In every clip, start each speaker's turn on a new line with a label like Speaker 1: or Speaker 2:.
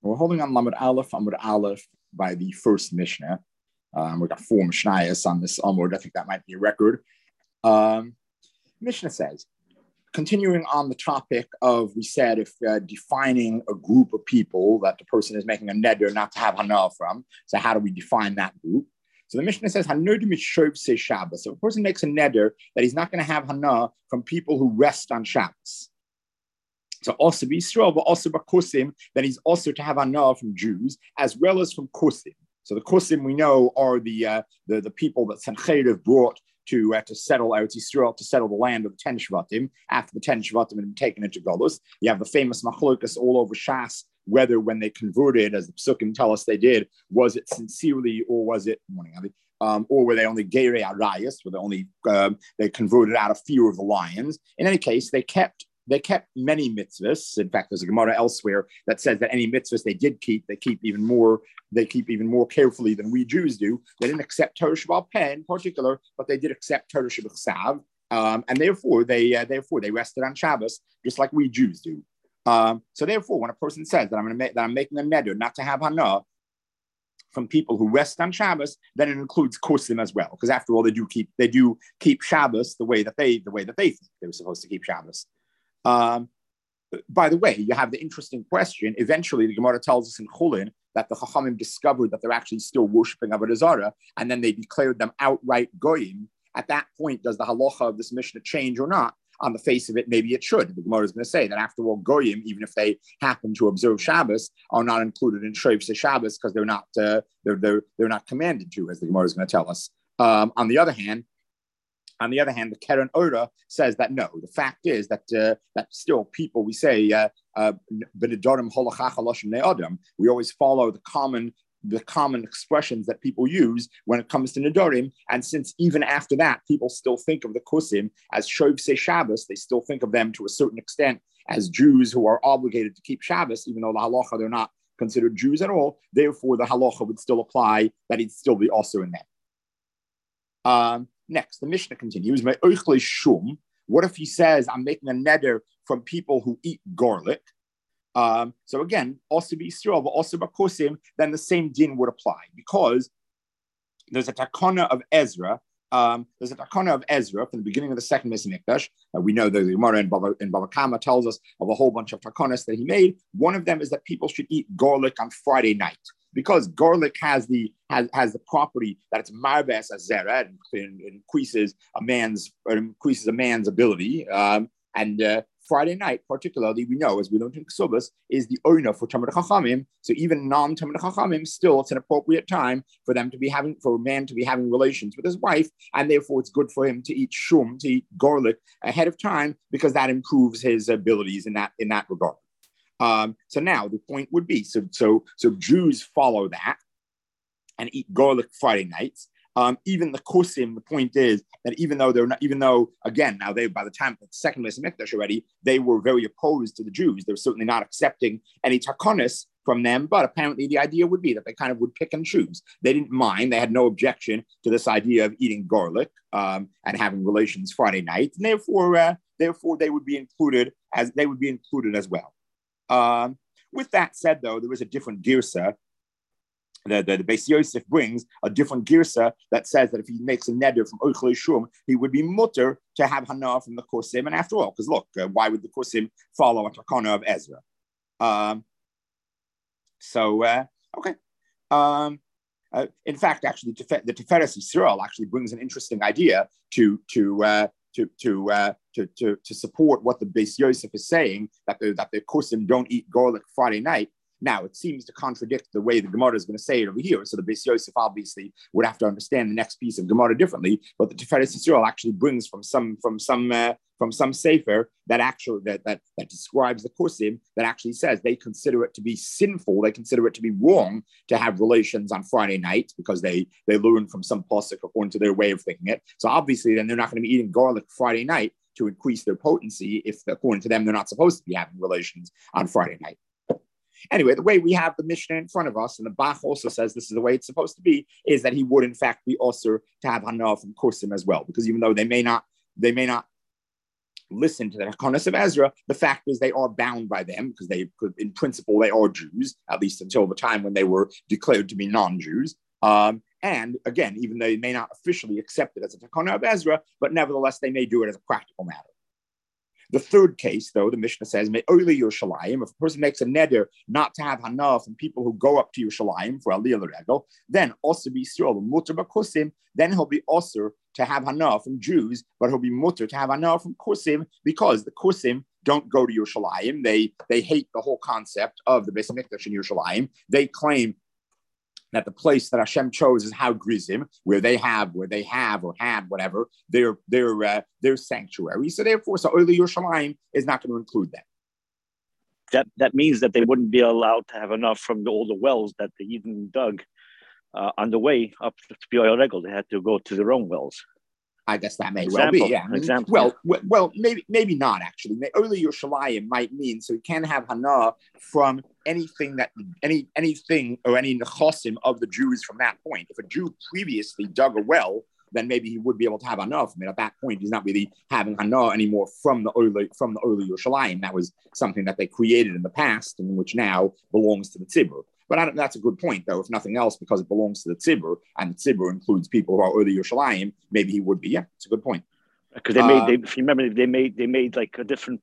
Speaker 1: We're holding on Amud Aleph by the first Mishnah. We got 4 Mishnayos on this Amud. I think that might be a record. Mishnah says, continuing on the topic of, we said, if defining a group of people that the person is making a neder not to have hana from, so how do we define that group? So the Mishnah says, Shabbos. So if a person makes a neder that he's not going to have hana from people who rest on Shabbos. So also be Yisrael, but also by Kusim, then he's also to have hana from Jews as well as from Kusim. So the Kusim we know are the people that Sancheriv brought to settle Eretz Yisrael, to settle the land of the 10 Shvatim after the 10 Shvatim had been taken into Golus. You have the famous machlokas all over Shas, whether when they converted, as the Psukim tell us they did, was it sincerely or was it or were they only Geirei Arayas, were they only they converted out of fear of the lions? In any case, they kept many mitzvahs. In fact, there's a Gemara elsewhere that says that any mitzvahs they keep even more carefully than we Jews do. They didn't accept Torah Sheba'al Peh in particular, but they did accept Torah Shebachsav, and therefore they rested on Shabbos just like we Jews do. So therefore, when a person says that I'm making a neder not to have hana from people who rest on Shabbos, then it includes Kusim as well, because after all, they do keep Shabbos the way that they think they were supposed to keep Shabbos. By the way, you have the interesting question. Eventually, the Gemara tells us in Chulin that the Chachamim discovered that they're actually still worshiping Avodah Zarah, and then they declared them outright goyim. At that point, does the halacha of this Mishnah change or not? On the face of it, maybe it should. The Gemara is going to say that after all, goyim, even if they happen to observe Shabbos, are not included in Shreif Shabbos because they're not commanded to, as the Gemara is going to tell us. On the other hand, the Keren Ora says that no. The fact is that still people, we say, we always follow the common expressions that people use when it comes to Nedarim. And since even after that, people still think of the Kusim as Shovsei Shabbos, they still think of them to a certain extent as Jews who are obligated to keep Shabbos, even though the halacha they're not considered Jews at all. Therefore, the halacha would still apply, that he'd still be also in them. Next, the Mishnah continues. What if he says, I'm making a neder from people who eat garlic? So again, also be Yisrael, but also by Kusim, then the same din would apply, because there's a takana of Ezra. From the beginning of the second Beis Hamikdash. We know that the Gemara in Bava Kama tells us of a whole bunch of takanas that he made. One of them is that people should eat garlic on Friday night, because garlic has the property that it's marbes azera, and increases a man's ability. And Friday night, particularly, we know, as we learned in Ksubas, is the oina for Talmid Chachamim. So even non-Talmid Chachamim, still it's an appropriate time for a man to be having relations with his wife, and therefore it's good for him to eat garlic ahead of time, because that improves his abilities in that regard. So now the point would be, so Jews follow that and eat garlic Friday nights. Even the Kusim, the point is that even though again, now by the time of the second Beis Hamikdash already, they were very opposed to the Jews. They were certainly not accepting any takonis from them, but apparently the idea would be that they kind of would pick and choose. They didn't mind. They had no objection to this idea of eating garlic and having relations Friday night. And therefore they would be included as well. With that said, though, there is a different girsa. The Beis Yosef brings a different girsa that says that if he makes a neder from Oichlei Shum, he would be mutter to have hana from the Kusim. And after all, because look, why would the Kusim follow a takana of Ezra? Okay. In fact, actually, the Tiferes Yisrael actually brings an interesting idea to support what the Beis Yosef is saying, that the Kusim don't eat garlic Friday night. Now, it seems to contradict the way the Gemara is going to say it over here. So the Beis Yosef obviously would have to understand the next piece of Gemara differently. But the Tiferes Yisrael actually brings from some sefer that describes the Kusim, that actually says they consider it to be sinful. They consider it to be wrong to have relations on Friday night, because they learn from some pasuk according to their way of thinking it. So obviously, then they're not going to be eating garlic Friday night to increase their potency, if according to them they're not supposed to be having relations on Friday night. Anyway, the way we have the Mishnah in front of us, and the Bach also says this is the way it's supposed to be, is that he would in fact be also to have hana from Kusim as well, because even though they may not listen to the Hakonas of Ezra, the fact is they are bound by them because in principle, they are Jews, at least until the time when they were declared to be non-Jews. And again, even though they may not officially accept it as a Takana of Ezra, but nevertheless, they may do it as a practical matter. The third case, though, the Mishnah says, Me'oli Yerushalayim, if a person makes a neder not to have hana from people who go up to Yerushalayim for Aliyah L'Regel, then also be Yisrael, mutter b'kusim, then he'll be also to have hana from Jews, but he'll be mutter to have hana from kusim, because the kusim don't go to Yerushalayim. They hate the whole concept of the Beis Hamikdash in Yerushalayim. They claim that the place that Hashem chose is How Grizim, where they have or had whatever their sanctuary. So therefore, Oili Yerushalayim is not going to include that.
Speaker 2: That means that they wouldn't be allowed to have enough from all the wells that the Eden dug on the way up to Piyah Regel. They had to go to their own wells.
Speaker 1: I guess that may well be, yeah. Well, maybe not actually. Early Yerushalayim might mean so he can have hana from anything any nechosim of the Jews from that point. If a Jew previously dug a well, then maybe he would be able to have hana from it. At that point, he's not really having hana anymore from the early Yerushalayim. That was something that they created in the past and which now belongs to the tzibur. But that's a good point, though. If nothing else, because it belongs to the tzibur, and the tzibur includes people who are early Yerushalayim, maybe he would be. Yeah, it's a good point.
Speaker 2: Because if you remember, they made like a different.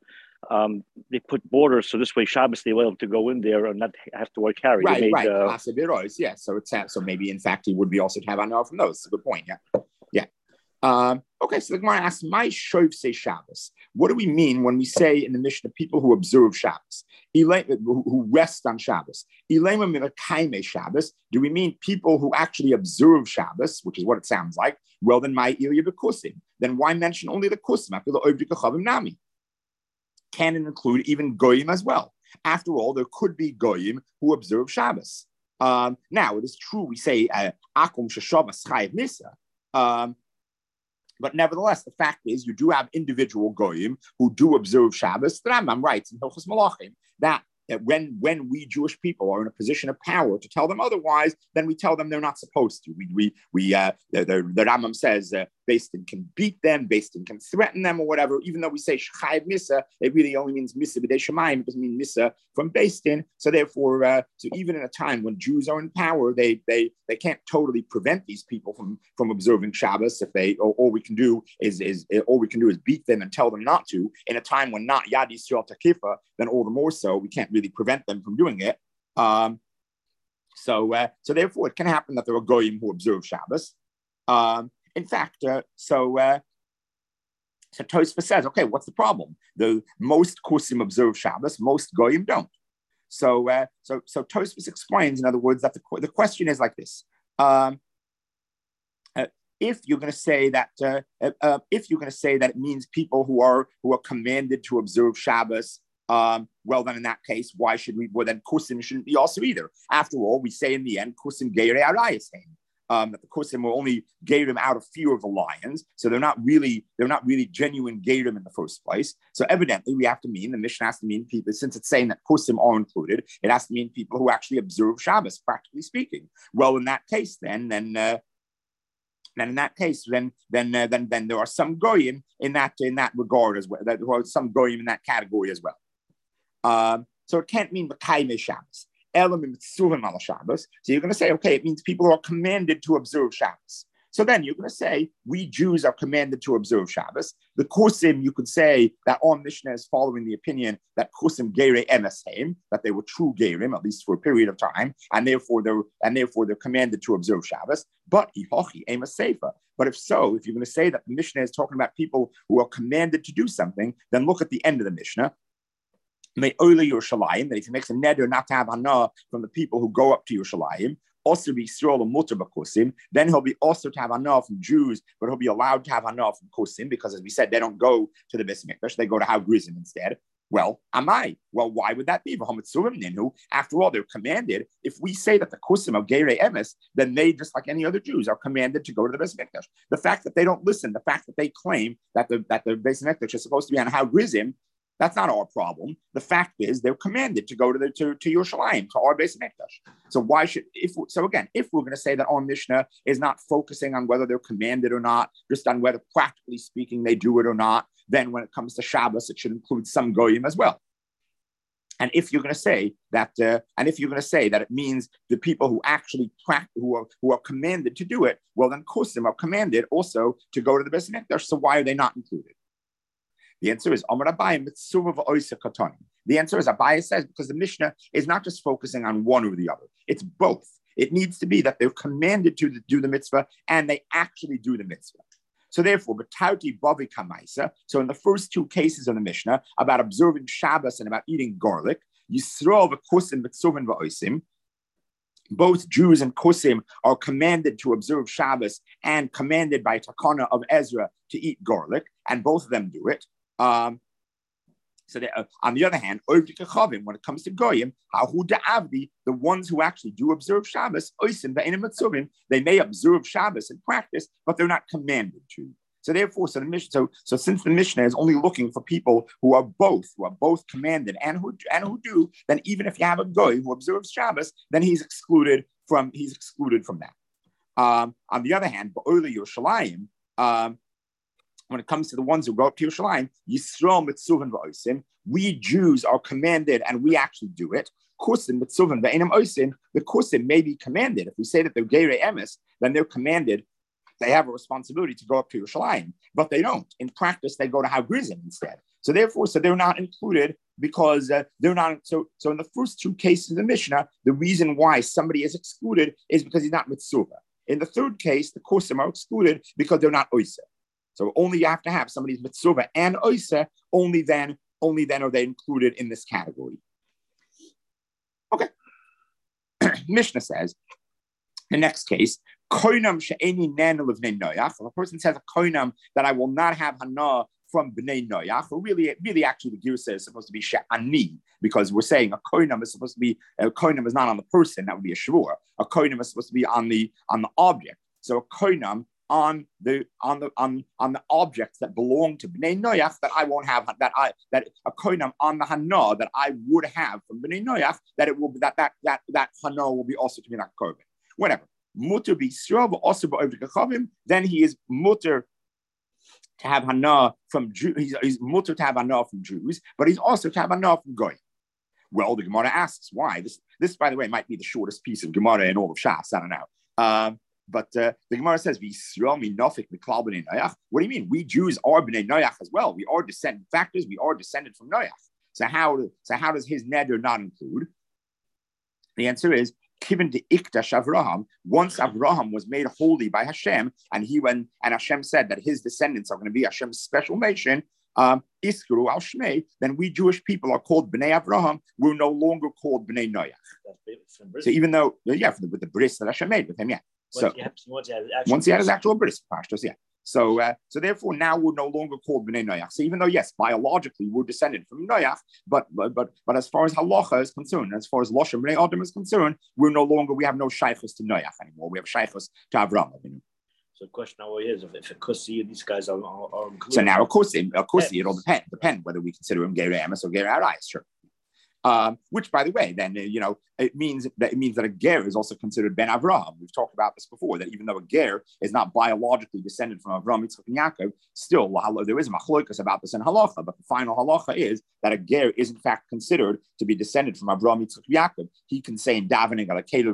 Speaker 2: They put borders, so this way Shabbos they were able to go in there and not have to wear carry.
Speaker 1: Right. Yeah. So maybe in fact he would be also to have honor from those. It's a good point. Yeah. Okay, so the Gemara asks, "My shoiv say Shabbos." What do we mean when we say in the Mishnah people who observe Shabbos, who rest on Shabbos? Shabbos. Do we mean people who actually observe Shabbos, which is what it sounds like? Well, then my ilya bekusim. Then why mention only the kusim? After the oivdika chavim nami, can it include even goyim as well? After all, there could be goyim who observe Shabbos. Now it is true we say akum sheshavas chayiv misa. But nevertheless, the fact is, you do have individual goyim who do observe Shabbos. The Rambam writes in Hilchos Malachim that when we Jewish people are in a position of power to tell them otherwise, then we tell them they're not supposed to. The Rambam says Beis Din can beat them, Beis Din can threaten them or whatever. Even though we say Chayiv Misa, it really only means Misa b'dei Shemayim. It doesn't mean Misa from Beis Din. So therefore, so even in a time when Jews are in power, they can't totally prevent these people from observing Shabbos. If all we can do is beat them and tell them not to. In a time when not Yad Yisrael Takifa, then all the more so we can't really prevent them from doing it. So therefore, it can happen that there are goyim who observe Shabbos. In fact, so Tosfos says, okay, what's the problem? The most kusim observe Shabbos, most goyim don't. So Tosfos explains, in other words, that the question is like this: if you're going to say that, it means people who are commanded to observe Shabbos. Well, then in that case, why should we? Well, then kusim shouldn't be also either. After all, we say in the end, kusim geirei arayis heim. That the kusim will only gave them out of fear of the lions, so they're not really genuine geirim in the first place. So evidently, the Mishnah has to mean people, since it's saying that kusim are included, it has to mean people who actually observe Shabbos, practically speaking. Well, in that case, then there are some goyim in that regard as well. There are some goyim in that category as well. So it can't mean Mekayme Shabbos. So you're going to say, okay, it means people who are commanded to observe Shabbos. So then you're going to say, we Jews are commanded to observe Shabbos. The Kusim, you could say that our Mishnah is following the opinion that Kusim Geire Emesheim, that they were true Geirim, at least for a period of time, and therefore they're commanded to observe Shabbos. But Ihochi Emes Sefer. But if you're going to say that the Mishnah is talking about people who are commanded to do something, then look at the end of the Mishnah. That if he makes a neder not to have hana from the people who go up to Yerushalayim, also be Yisrael and mutter b'kusim, then he'll be also to have hana from Jews, but he'll be allowed to have hana from kusim because, as we said, they don't go to the Beis Hamikdash; they go to How Grizim instead. Well, why would that be? After all, they're commanded. If we say that the kusim are geirei emes, then they, just like any other Jews, are commanded to go to the Beis Hamikdash. The fact that they don't listen, the fact that they claim that the Beis Hamikdash is supposed to be on How Grizim, that's not our problem. The fact is, they're commanded to go to Yerushalayim, to our Beis Hamikdash. So if we're going to say that our Mishnah is not focusing on whether they're commanded or not, just on whether practically speaking they do it or not, then when it comes to Shabbos, it should include some goyim as well. And if you're going to say that, it means the people who actually who are commanded to do it, well, then kosim are commanded also to go to the Beis Hamikdash. So why are they not included? The answer is Amar Abaye Mitzuva v'Oisa Katani. The answer is Abaye says because the Mishnah is not just focusing on one or the other; it's both. It needs to be that they're commanded to do the mitzvah and they actually do the mitzvah. So therefore, B'tauti Bavi Kamaisa. So in the first two cases of the Mishnah about observing Shabbos and about eating garlic, Yisrael v'Kusim Mitzuvin v'Oisim. Both Jews and Kusim are commanded to observe Shabbos and commanded by Takana of Ezra to eat garlic, and both of them do it. On the other hand, when it comes to Goyim, the ones who actually do observe Shabbos, they may observe Shabbos in practice, but they're not commanded to. So therefore, since the Mishnah is only looking for people who are both commanded and who do, then even if you have a Goy who observes Shabbos, then he's excluded from that. On the other hand, Ba'ola Yerushalayim, when it comes to the ones who go up to Yerushalayim, Yisrael mitzuvin v'osim, we Jews are commanded and we actually do it. Kusim mitzuvin v'einam osim, the kusim may be commanded. If we say that they're geirei emes, then they're commanded. They have a responsibility to go up to Yerushalayim, but they don't. In practice, they go to Hagrizim instead. So therefore, they're not included because they're not. So in the first two cases of the Mishnah, the reason why somebody is excluded is because he's not mitzvah. In the third case, the kusim are excluded because they're not oiseh. So only you have to have somebody's mitzvah and oiseh, only then are they included in this category. Okay. Mishnah says, the next case, koinam she'eni nen l'vnei noyach. If a person says a koinam that I will not have hana from bnei noyach, or really actually the girsa is supposed to be she'ani, because we're saying a koinam is supposed to be, a koinam is not on the person, that would be a shavur. A koinam is supposed to be on the object. So a koinam on the objects that belong to Bnei Noyach that I won't have, that a koinam on the hana that I would have from Bnei Noyach, that it will be that hana will be also to be not korban. Whatever. Mutter be also then he is mutter to have hana from Jews. He's mutter to have hana from Jews, but he's also to have hana from goy. Well, the Gemara asks why. This, by the way, might be the shortest piece of Gemara in all of Shas. I don't know. But the Gemara says, what do you mean? We Jews are Bnei Noyach as well. We are descended. The fact is, we are descended from Noyach. So how does his neder not include? The answer is, given to Ikdash Avraham, once Avraham was made holy by Hashem, and Hashem said that his descendants are going to be Hashem's special nation, Iskuru al Shmei, then we Jewish people are called Bnei Avraham. We're no longer called Bnei Noyach. So even though, with the bris that Hashem made with him, yeah. So once he had his actual bris, pashtos, yeah. So therefore now we're no longer called Bnei Noyach. So even though yes, biologically we're descended from Noyach, but as far as halacha is concerned, as far as Loshem Bnei Adam is concerned, we have no shaychus to Noyach anymore. We have shaychus to Avraham.
Speaker 2: So the question now is if a kussi, these guys are included.
Speaker 1: So now of course it'll depend whether we consider him Geirei Emes or Geirei Arayis, sure. Which, by the way, then it means that a ger is also considered ben Avraham. We've talked about this before. That even though a ger is not biologically descended from Avraham, Yitzchak, and Yaakov, still there is a machlokas about this in halacha. But the final halacha is that a ger is in fact considered to be descended from Avraham, Yitzchak, and Yaakov. He can say in davening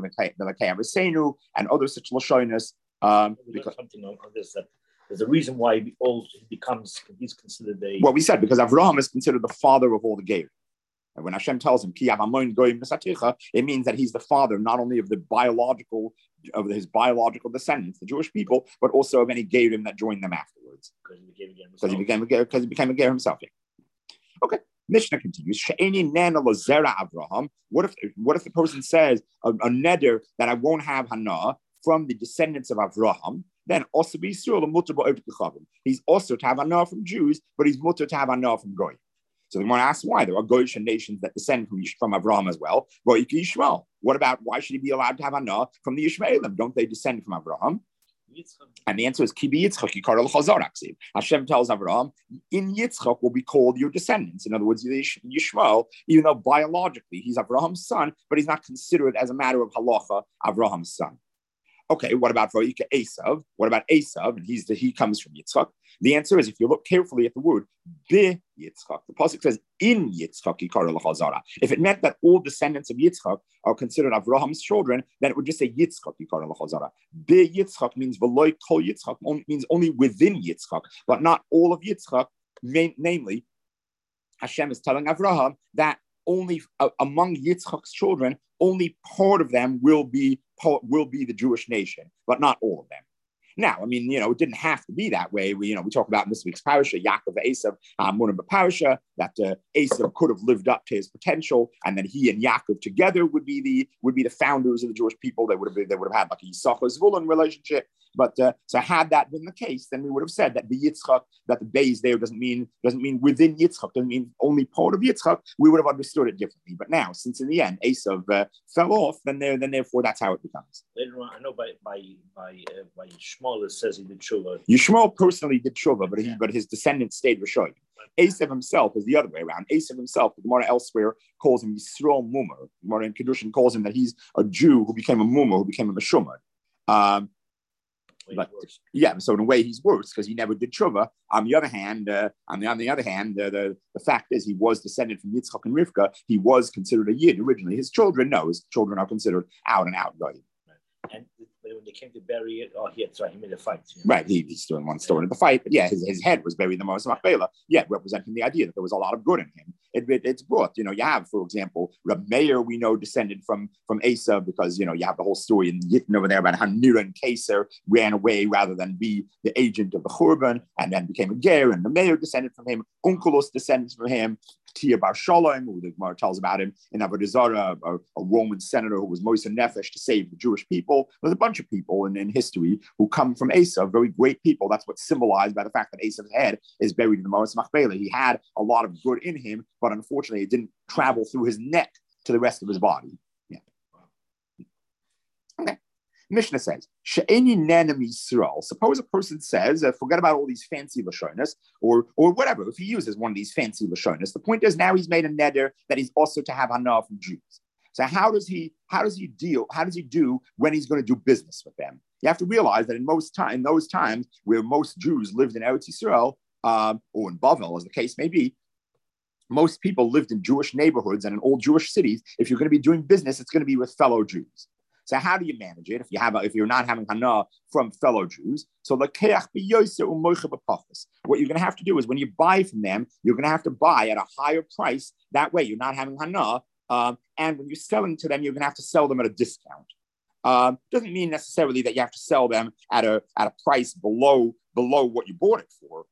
Speaker 1: and other such lashonis.
Speaker 2: Because something on this that there's a reason why he's considered a.
Speaker 1: Well, we said because Avraham is considered the father of all the ger. And when Hashem tells him, it means that he's the father not only of his biological descendants, the Jewish people, but also of any Gerim that joined them afterwards. Because he became a Ger himself. Yeah. Okay. Mishnah continues. Avraham. What if the person says a neder that I won't have hana from the descendants of Avraham? Then also be he's also to have hana from Jews, but he's mutter to have hana from Goy. So the Gemara asks why. There are Goyish nations that descend from Avraham as well. Yishmael. What about why should he be allowed to have Anah from the Yishmaelim? Don't they descend from Avraham? And the answer is Kibi Yitzchak Yikar al-Chazar. Hashem tells Avraham, in Yitzchak will be called your descendants. In other words, Yishmael, even though biologically he's Avraham's son, but he's not considered as a matter of halacha Avraham's son. Okay, what about Vayika Esav? What about Esav? And he comes from Yitzchak. The answer is, if you look carefully at the word be Yitzchak, the pasuk says in Yitzchak Yikara L'Chazara. If it meant that all descendants of Yitzchak are considered Avraham's children, then it would just say Yitzchak Yikara L'Chazara. Be Yitzchak means V'loi Kol Yitzchak, means only within Yitzchak, but not all of Yitzchak. Namely, Hashem is telling Avraham that only among Yitzchak's children, only part of them will be the Jewish nation, but not all of them. Now, I mean, it didn't have to be that way. We talk about in this week's parasha, Yaakov Esav, Munah Parasha, that Esav could have lived up to his potential, and then he and Yaakov together would be the founders of the Jewish people. They would have had like a Yisachar Zvulun relationship. But so had that been the case, then we would have said that the Yitzchak, that the base there doesn't mean within Yitzchak, doesn't mean only part of Yitzchak. We would have understood it differently. But now, since in the end Esav fell off, then therefore that's how it becomes.
Speaker 2: Later on, I know by Yishmael it says he did tshuva.
Speaker 1: Yishmael personally did tshuva, but his descendants stayed Rishoyim. Esav himself is the other way around. Esav himself, the Gemara elsewhere calls him Yisrael Mumar. Gemara in Kedushin calls him that he's a Jew who became a Mumar, who became a Meshumad. But yeah, so in a way he's worse because he never did tshuva. On the other hand, the fact is he was descended from Yitzchak and Rivka. He was considered a Yid originally. His children are considered out and out Goyim.
Speaker 2: And when they came to bury it, he made a fight.
Speaker 1: Right, he's still in one story in the fight, but yeah, his head was buried in the Moshe Machpelah, representing the idea that there was a lot of good in him. It's brought, you have, for example, Reb Meir, we know, descended from Esav because, you have the whole story in Yittin over there about how Nira and Keser ran away rather than be the agent of the Churban and then became a Ger, and the Meir descended from him, Onkelos descends from him, Tia Bar Shalom, who the Gemara tells about him in Avodah Zarah, a Roman senator who was Moshe Nefesh to save the Jewish people. There's a bunch of people in history who come from Esav, very great people. That's what's symbolized by the fact that Esav's head is buried in the Moshe Machpelah. He had a lot of good in him, but unfortunately it didn't travel through his neck to the rest of his body. Yeah. Okay. Mishnah says, She'eni nenem Yisrael. Suppose a person says, forget about all these fancy Lashonas, or whatever, if he uses one of these fancy Lashonas. The point is now he's made a neder that he's also to have hana from Jews. So how does he do when he's going to do business with them? You have to realize that in those times where most Jews lived in Eretz Yisrael, or in Bavel, as the case may be, most people lived in Jewish neighborhoods and in old Jewish cities. If you're going to be doing business, it's going to be with fellow Jews. So how do you manage it if you're not having hana from fellow Jews? So what you're going to have to do is when you buy from them, you're going to have to buy at a higher price. That way you're not having hana. And when you're selling to them, you're going to have to sell them at a discount. Doesn't mean necessarily that you have to sell them at a price below what you bought it for.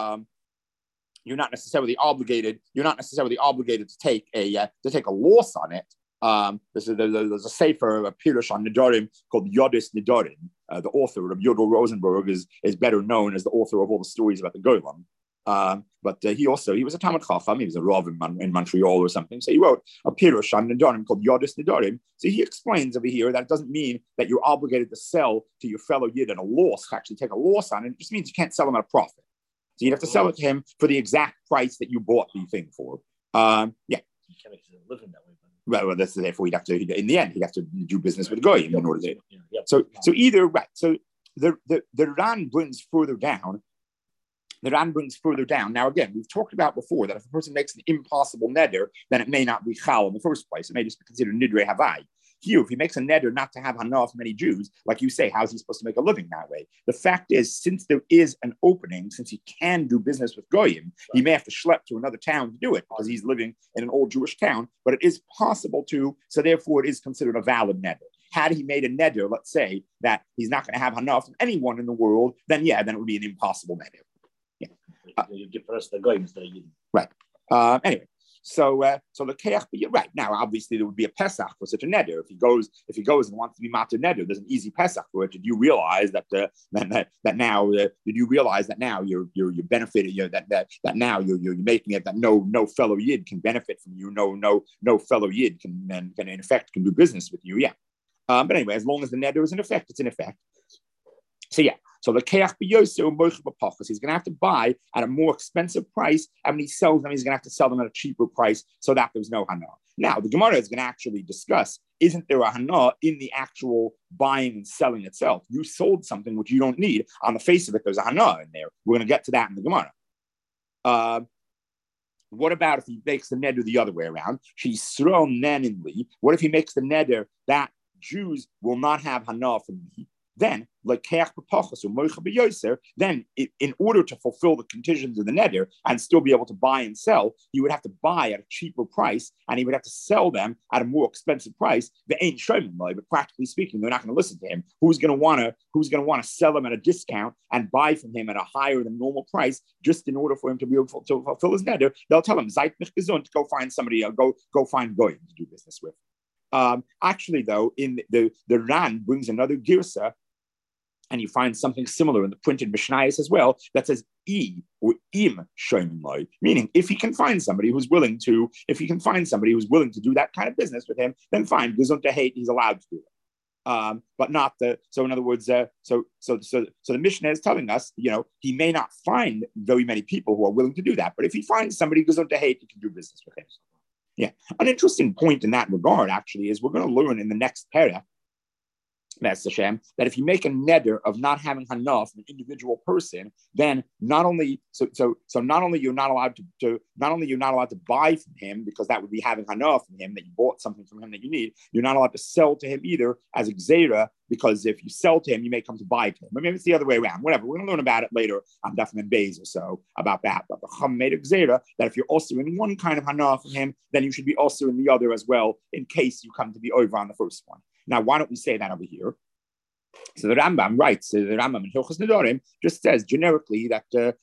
Speaker 1: You're not necessarily obligated to take a loss on it. There's a sefer, a pirush on Nidorim called Yodis Nidorim. The author of Yodel Rosenberg is better known as the author of all the stories about the Golan. But he was a Talmid Chacham. He was a Rav in Montreal or something. So he wrote a pirush on Nidorim called Yodis Nidorim. So he explains over here that it doesn't mean that you're obligated to sell to your fellow Yid at a loss, actually take a loss on it. It just means you can't sell him at a profit. So you'd have to sell it to him for the exact price that you bought the thing for. Yeah. You can't make a living that way. Well, that's therefore in the end he'd have to do business with Goyim in order to. So either right. So the Ran brings further down. The Ran brings further down. Now again, we've talked about before that if a person makes an impossible neder, then it may not be chal in the first place. It may just be considered nidrei havai. Here, if he makes a neder not to have hana from many Jews, like you say, how's he supposed to make a living that way? The fact is, since there is an opening, since he can do business with Goyim, he may have to schlep to another town to do it because he's living in an old Jewish town, but it is possible to, so therefore it is considered a valid neder. Had he made a neder, let's say, that he's not going to have hana from anyone in the world, then it would be an impossible neder. Yeah.
Speaker 2: You give us the Goyim instead of you.
Speaker 1: Right. Anyway. So the keach, right now, obviously there would be a Pesach for such a neder. If he goes and wants to be matir neder, there's an easy Pesach for it. Did you realize that now you're benefiting? That now you're making it that no fellow Yid can benefit from you. No fellow Yid can in effect can do business with you. Yeah. But anyway, as long as the neder is in effect, it's in effect. So yeah. So the keach b'yoseh, he's going to have to buy at a more expensive price, and when he sells them, he's going to have to sell them at a cheaper price, so that there's no hana. Now, the Gemara is going to actually discuss, isn't there a hana in the actual buying and selling itself? You sold something which you don't need. On the face of it, there's a hana in there. We're going to get to that in the Gemara. What about if he makes the neder the other way around? She's thrown neninly. What if he makes the neder that Jews will not have hana from me? Then, then in order to fulfill the conditions of the neder and still be able to buy and sell, he would have to buy at a cheaper price and he would have to sell them at a more expensive price. They ain't showing but practically speaking, they're not going to listen to him. Who's going to want to sell them at a discount and buy from him at a higher than normal price just in order for him to be able to fulfill his neder? They'll tell him, Zeit mich gesund, go find somebody, go find goyim to do business with. Actually, though, in the Ran brings another girsa, and you find something similar in the printed Mishnayos as well that says "I" or "im" shoymim, meaning if he can find somebody who's willing to do that kind of business with him, then fine, gesund hate, he's allowed to do it. But not the. So in other words, so the Mishnah is telling us, he may not find very many people who are willing to do that, but if he finds somebody gesund hate, he can do business with him. Yeah, an interesting point in that regard actually is we're going to learn in the next parah, Hashem, that if you make a neder of not having hana from an individual person, then not only you're not allowed to buy from him because that would be having hana from him, that you bought something from him that you need. You're not allowed to sell to him either as a gzeira, because if you sell to him, you may come to buy to him. But maybe it's the other way around. Whatever. We're going to learn about it later on Daf Mem Beis or so about that. But the Chum made a gzeira that if you're also in one kind of hana from him, then you should be also in the other as well, in case you come to be over on the first one. Now, why don't we say that over here? So the Rambam writes, the Rambam in Hilchos Nedarim just says generically that that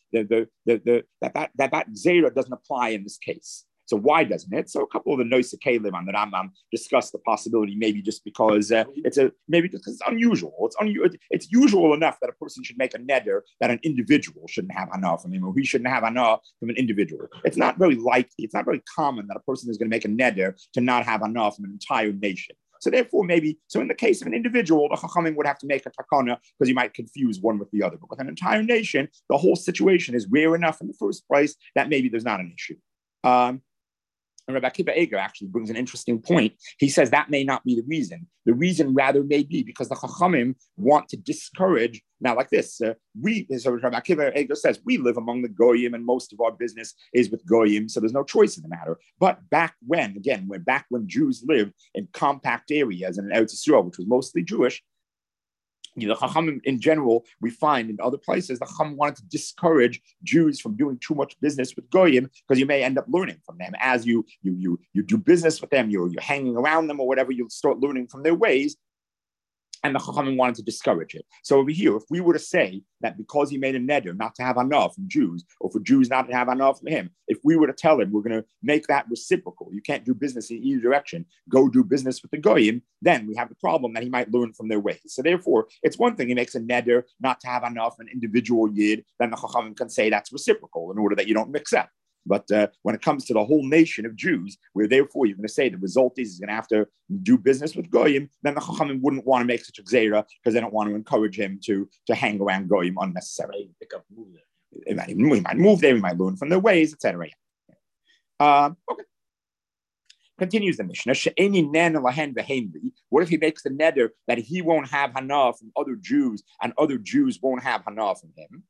Speaker 1: Zera doesn't apply in this case. So why doesn't it? So a couple of the Noisa Kalim on the Rambam discuss the possibility, maybe just because it's unusual. It's usual enough that a person should make a neder that an individual shouldn't have hana from him, or he shouldn't have hana from an individual. It's not very likely. It's not very common that a person is going to make a neder to not have hana from an entire nation. So therefore, so in the case of an individual, the Chachamim would have to make a takana because you might confuse one with the other. But with an entire nation, the whole situation is rare enough in the first place that maybe there's not an issue. And Rabbi Akiva Eger actually brings an interesting point. He says that may not be the reason. The reason rather may be because the Chachamim want to discourage. Now, like this, so Rabbi Akiva Eger says, we live among the Goyim and most of our business is with Goyim, so there's no choice in the matter. But back when Jews lived in compact areas and in Eretz Yisrael, which was mostly Jewish, the Chachamim in general, we find in other places, the Chacham wanted to discourage Jews from doing too much business with Goyim because you may end up learning from them. As you do business with them, you're hanging around them or whatever, you'll start learning from their ways. And the Chachamim wanted to discourage it. So over here, if we were to say that because he made a neder not to have hana from Jews, or for Jews not to have hana from him, if we were to tell him we're going to make that reciprocal, you can't do business in either direction, go do business with the Goyim, then we have the problem that he might learn from their ways. So therefore, it's one thing he makes a neder not to have hana from an individual yid, then the Chachamim can say that's reciprocal in order that you don't mix up. But when it comes to the whole nation of Jews, where therefore you're going to say the result is he's going to have to do business with Goyim, then the Chachamim wouldn't want to make such a gzeira because they don't want to encourage him to hang around Goyim unnecessarily. He might move there, he might learn from their ways, etc. Okay. Continues the Mishnah. What if he makes the neder that he won't have hana from other Jews and other Jews won't have hana from him?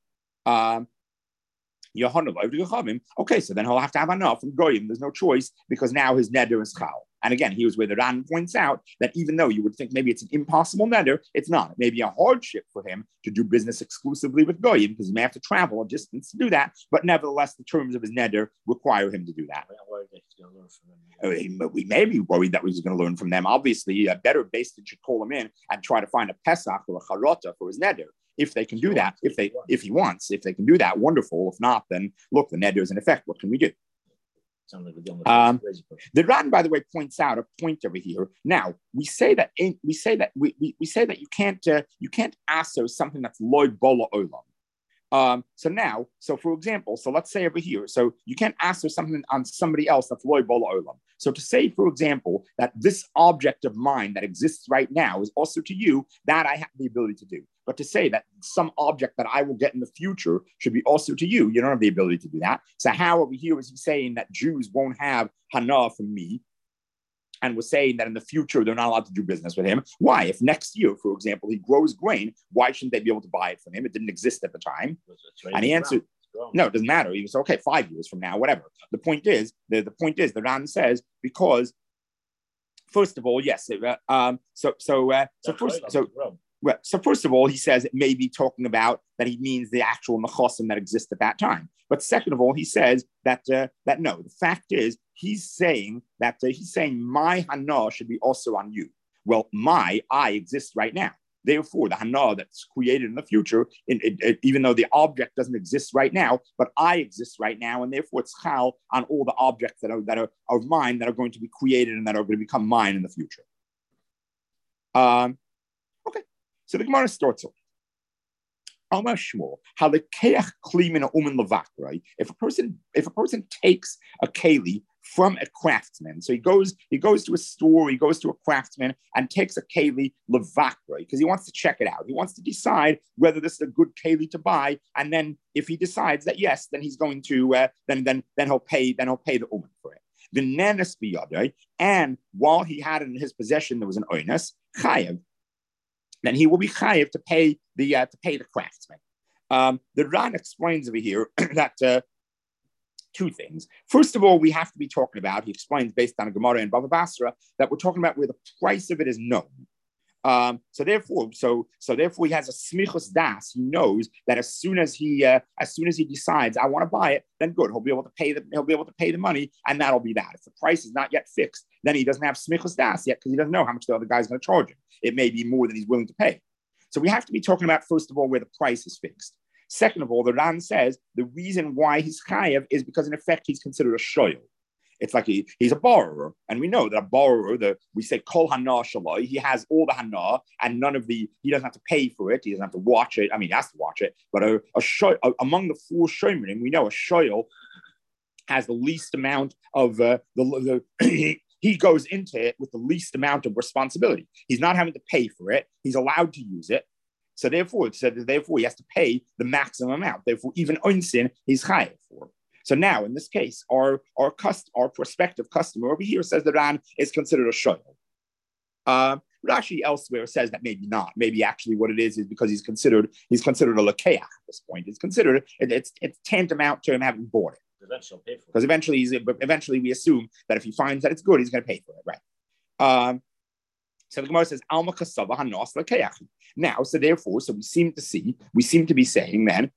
Speaker 1: Okay, so then he'll have to have hana from Goyim. There's no choice because now his neder is chal. And again, here's where the Ran points out that even though you would think maybe it's an impossible neder, it's not. It may be a hardship for him to do business exclusively with Goyim because he may have to travel a distance to do that. But nevertheless, the terms of his neder require him to do that. We may be worried that he's going to learn from them. Obviously, a better Beis Din should call him in and try to find a Pesach or a Charota for his neder. If they can do that, if they can do that, wonderful. If not, then look, the neder is in effect. What can we do? The Ran, by the way, points out a point over here. Now we say that you can't asso something that's loy bola olam. So for example, let's say over here, so you can't ask for something on somebody else that's loy bola olam. So to say, for example, that this object of mine that exists right now is also to you, that I have the ability to do. But to say that some object that I will get in the future should be also to you, you don't have the ability to do that. So how over here is he saying that Jews won't have hana from me? and was saying that in the future they're not allowed to do business with him. Why? If next year, for example, he grows grain, why shouldn't they be able to buy it from him? It didn't exist at the time. And he answered, no, it doesn't matter. He was okay, 5 years from now, whatever. The point is, the Ran says, because first of all, yes. So first of all, he says it may be talking about that he means the actual nechosim that exist at that time. But second of all, he says that no, the fact is he's saying my hana should be also on you. Well, I exists right now. Therefore, the hana that's created in the future, even though the object doesn't exist right now, but I exist right now, and therefore it's chal on all the objects that are of mine that are going to be created and that are going to become mine in the future. Okay, so the Gemara starts off. If a person takes a keli from a craftsman, so he goes to a store, he goes to a craftsman and takes a keli levakra because he wants to check it out. He wants to decide whether this is a good keli to buy, and then if he decides that yes, then he's going to then he'll pay the uman for it. The nanas biyadai, and while he had it in his possession, there was an oinus chayav. Then he will be chayiv to pay the craftsman. The Ran explains over here that two things. First of all, we have to be talking about. He explains based on a Gemara in Bava Basra that we're talking about where the price of it is known. So therefore, he has a smichus das. He knows that as soon as he decides I want to buy it, then good. He'll be able to pay the money, and that'll be that. If the price is not yet fixed, then he doesn't have smichus das yet because he doesn't know how much the other guy's going to charge him. It may be more than he's willing to pay. So we have to be talking about first of all where the price is fixed. Second of all, the Ran says the reason why he's chayav is because in effect he's considered a shoyl. It's like he's a borrower, and we know that a borrower, we say kol hana shaloi, he has all the hana, and he doesn't have to pay for it, he doesn't have to watch it. I mean, he has to watch it, but among the four shomerim, we know a shoyl has the least amount of he goes into it with the least amount of responsibility. He's not having to pay for it; he's allowed to use it. So therefore, he has to pay the maximum amount. Therefore, even onsin he's chayav for. So now, in this case, our prospective customer over here says that Ran is considered a shoyl. Rashi elsewhere says that maybe not. Maybe actually what it is because he's considered a lakeach at this point. It's tantamount to him having bought it. Because eventually we assume that if he finds that it's good, he's going to pay for it, right? So the Gemara says, Alma kasava hanos lakeach. Now, so therefore, we seem to be saying then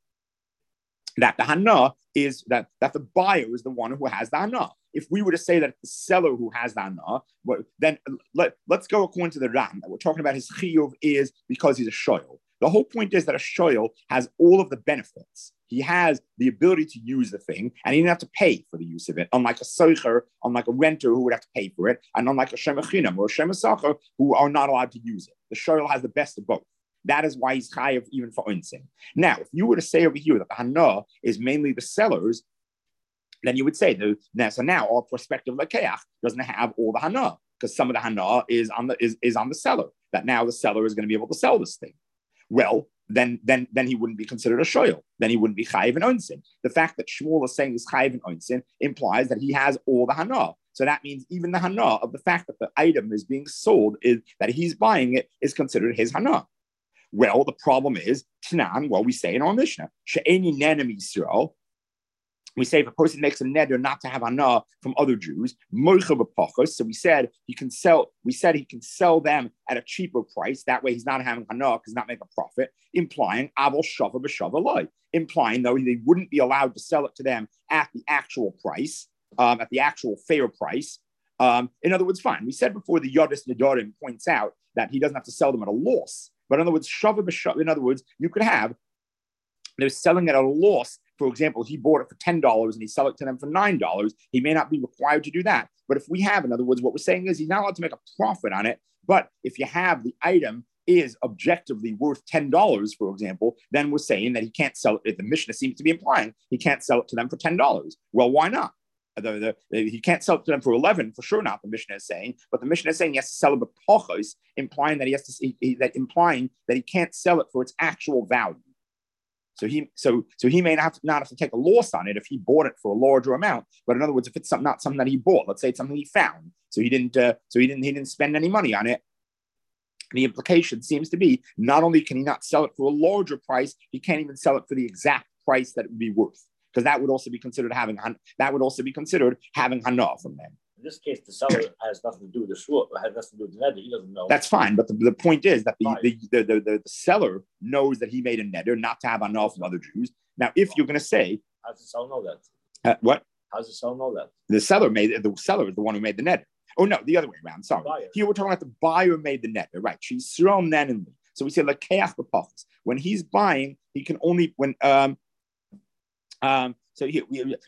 Speaker 1: that the hana is that the buyer is the one who has the hana. If we were to say that it's the seller who has the hana, well, then let's go according to the Ram that we're talking about. His chiyuv is because he's a shoyl. The whole point is that a shoyl has all of the benefits. He has the ability to use the thing, and he didn't have to pay for the use of it. Unlike a soicher, unlike a renter who would have to pay for it, and unlike a shemachinam or a shemasacher who are not allowed to use it. The shoyl has the best of both. That is why he's chayav even for onsin. Now, if you were to say over here that the hana is mainly the sellers, then you would say so now our prospective lakeach doesn't have all the hana because some of the hana is on the seller. That now the seller is going to be able to sell this thing. Well, then he wouldn't be considered a shoyl. Then he wouldn't be chayiv and onsin. The fact that Shmuel is saying he's chayiv and onsin implies that he has all the hana. So that means even the hana of the fact that the item is being sold is that he's buying it is considered his hana. Well, the problem is Tanan. Well, we say in our Mishnah, she'eni nenem Yisrael. We say if a person makes a neder not to have hana from other Jews, moicha b'pachos. So we said he can sell them at a cheaper price. That way he's not having hana because he's not making a profit. Implying aval shava b'shava loy. Implying though they wouldn't be allowed to sell it to them at the actual price, at the actual fair price. In other words, fine. We said before the Yodis Nedarim points out that he doesn't have to sell them at a loss. But in other words, shava b'shava. In other words, you could have they're selling it at a loss. For example, he bought it for $10 and he sell it to them for $9. He may not be required to do that. But if we have, in other words, what we're saying is he's not allowed to make a profit on it. But if you have the item is objectively worth $10, for example, then we're saying that he can't sell it. The Mishnah seems to be implying he can't sell it to them for $10. Well, why not? He can't sell it to them for 11, for sure not. The Mishnah is saying, but the Mishnah is saying he has to sell it with pochos, implying that he can't sell it for its actual value. So he may not have to take a loss on it if he bought it for a larger amount. But in other words, if it's not something that he bought, let's say it's something he found, so he didn't spend any money on it. The implication seems to be not only can he not sell it for a larger price, he can't even sell it for the exact price that it would be worth, because that would also be considered having hana from them.
Speaker 2: In this case, the seller has nothing to do with the shul, has nothing to do with the neder. He doesn't know.
Speaker 1: That's fine, but the point is that the seller knows that he made a neder not to have hana from other Jews. Now, if you're going to say,
Speaker 2: how does the seller know
Speaker 1: that? What?
Speaker 2: How does the seller know that?
Speaker 1: The seller is the one who made the neder. Oh no, the other way around. Sorry. Here we're talking about the buyer made the neder, right? She's thrown then in. So we say lekeach b'pachas. When he's buying, he can only so here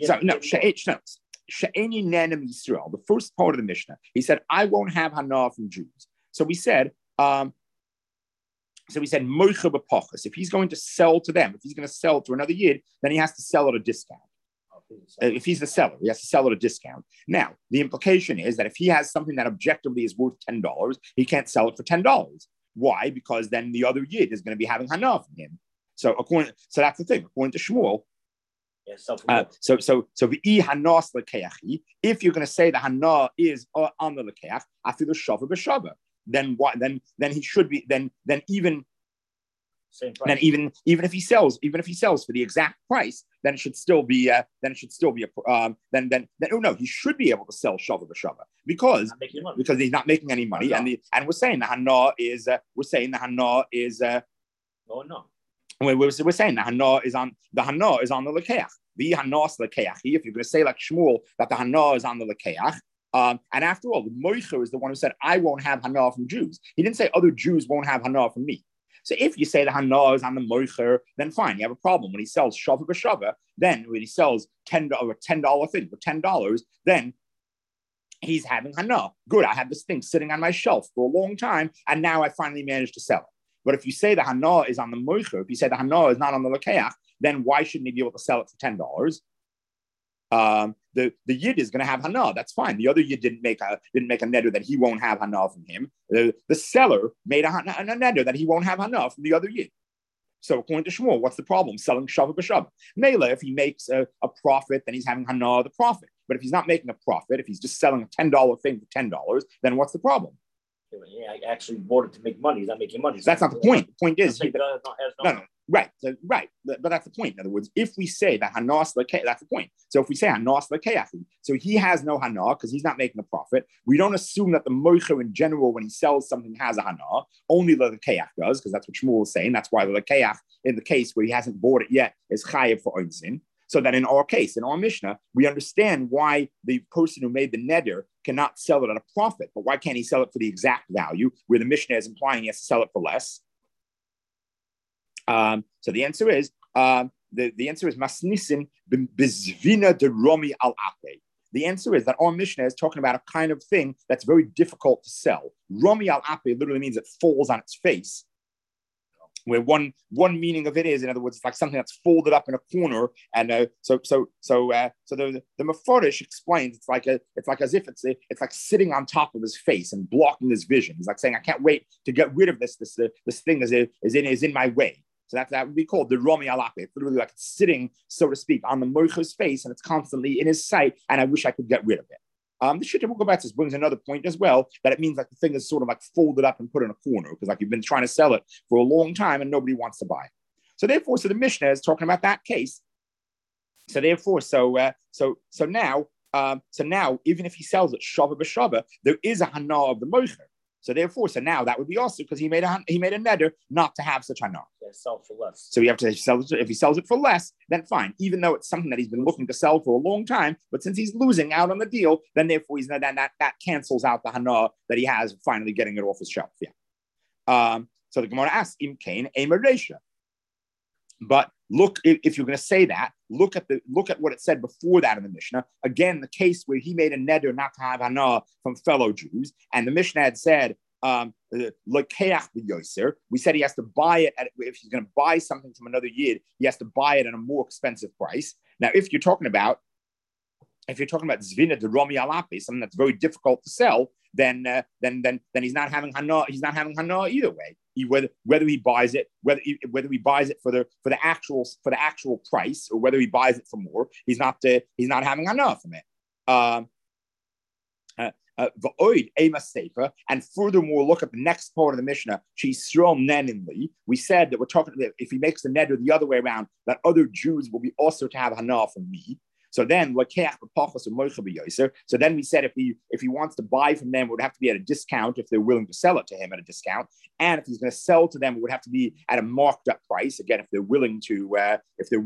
Speaker 1: she'eni nenem Yisrael. The first part of the Mishnah, he said, I won't have hana from Jews. So we said moicha b'pachas. If he's going to sell to them, if he's going to sell to another yid, then he has to sell at a discount. If he's the seller, he has to sell at a discount. Now, the implication is that if he has something that objectively is worth $10, he can't sell it for $10. Why? Because then the other yid is going to be having hana from him. So that's the thing. According to Shmuel, if you're going to say the hana is on the lekeach, afilu shava b'shava, then what? Then he should be then even. And even if he sells for the exact price, then it should still be he should be able to sell shava b'shava because he's not making any money, and we're saying the hana is we're saying the hana is we're saying the hana is on the lekeach. The hanas lekeach. If you're going to say like Shmuel that the hana is on the lekeach. And after all, the moicher is the one who said, I won't have hana from Jews. He didn't say other Jews won't have hana from me. So if you say the hana is on the moicher, then fine, you have a problem. When he sells shava b'shava, then when he sells $10 thing for $10, then he's having hana. Good, I have this thing sitting on my shelf for a long time, and now I finally managed to sell it. But if you say the hana is on the moicher, if you say the hana is not on the lekeach, then why shouldn't he be able to sell it for $10? The yid is going to have hana. That's fine. The other yid didn't make a neder that he won't have hana from him. The seller made a neder that he won't have hana from the other yid. So according to Shmuel, what's the problem? Selling shava b'shava. Mela, if he makes a profit, then he's having hana the profit. But if he's not making a profit, if he's just selling a $10 thing for $10, then what's the problem?
Speaker 2: Yeah, I actually bought it to make money. He's not making money.
Speaker 1: That's not the point. The point is,
Speaker 2: no.
Speaker 1: Right, right. But that's the point. In other words, if we say that hanas lekeach, that's the point. So if we say hanas lekeach, so he has no hana because he's not making a profit. We don't assume that the moicher in general, when he sells something, has a hana. Only the lekeach does, because that's what Shmuel is saying. That's why the lekeach, in the case where he hasn't bought it yet, is chayiv for oinsin. So that in our case, in our Mishnah, we understand why the person who made the neder cannot sell it at a profit. But why can't he sell it for the exact value, where the Mishnah is implying he has to sell it for less? So the answer is masnisin bezvina de romi al ape. The answer is that our Mishnah is talking about a kind of thing that's very difficult to sell. Romi al ape literally means it falls on its face. Where one meaning of it is, in other words, it's like something that's folded up in a corner, and so the Mefarish explains it's like as if it's like sitting on top of his face and blocking his vision. He's like saying, I can't wait to get rid of this thing is in my way. So that would be called the Romi Alape. It's literally like it's sitting, so to speak, on the Moicher's face, and it's constantly in his sight, and I wish I could get rid of it. The Shita Mukabatzis brings another point as well, that it means like the thing is sort of like folded up and put in a corner, because like you've been trying to sell it for a long time and nobody wants to buy it. So therefore, the Mishnah is talking about that case. So therefore, now, even if he sells it shava b'shava, there is a hana of the moicher. So therefore, now that would be also because he made a neder not to have such hana.
Speaker 2: Sell for less.
Speaker 1: So you have to sell it. If he sells it for less, then fine. Even though it's something that he's been looking to sell for a long time, but since he's losing out on the deal, then therefore that cancels out the hana that he has finally getting it off his shelf. Yeah. So the Gemara asks, Im kain emer reisha. But look, if you're going to say that, look at what it said before that in the Mishnah. Again, the case where he made a neder not to have hana from fellow Jews, and the Mishnah had said, lekeach b'yoser. We said he has to buy it if he's going to buy something from another yid, he has to buy it at a more expensive price. Now, if you're talking about if you're talking about zvina de romi alape, something that's very difficult to sell, then he's not having hana. He's not having hana either way. Whether he buys it, whether he buys it for the actual price, or whether he buys it for more, he's not having hana from it. And furthermore, look at the next part of the Mishnah. We said that we're talking about if he makes the neder the other way around, that other Jews will be also to have hana from me. So then, so then we said if he wants to buy from them, it would have to be at a discount if they're willing to sell it to him at a discount, and if he's going to sell to them, it would have to be at a marked up price. Again, if they're willing to do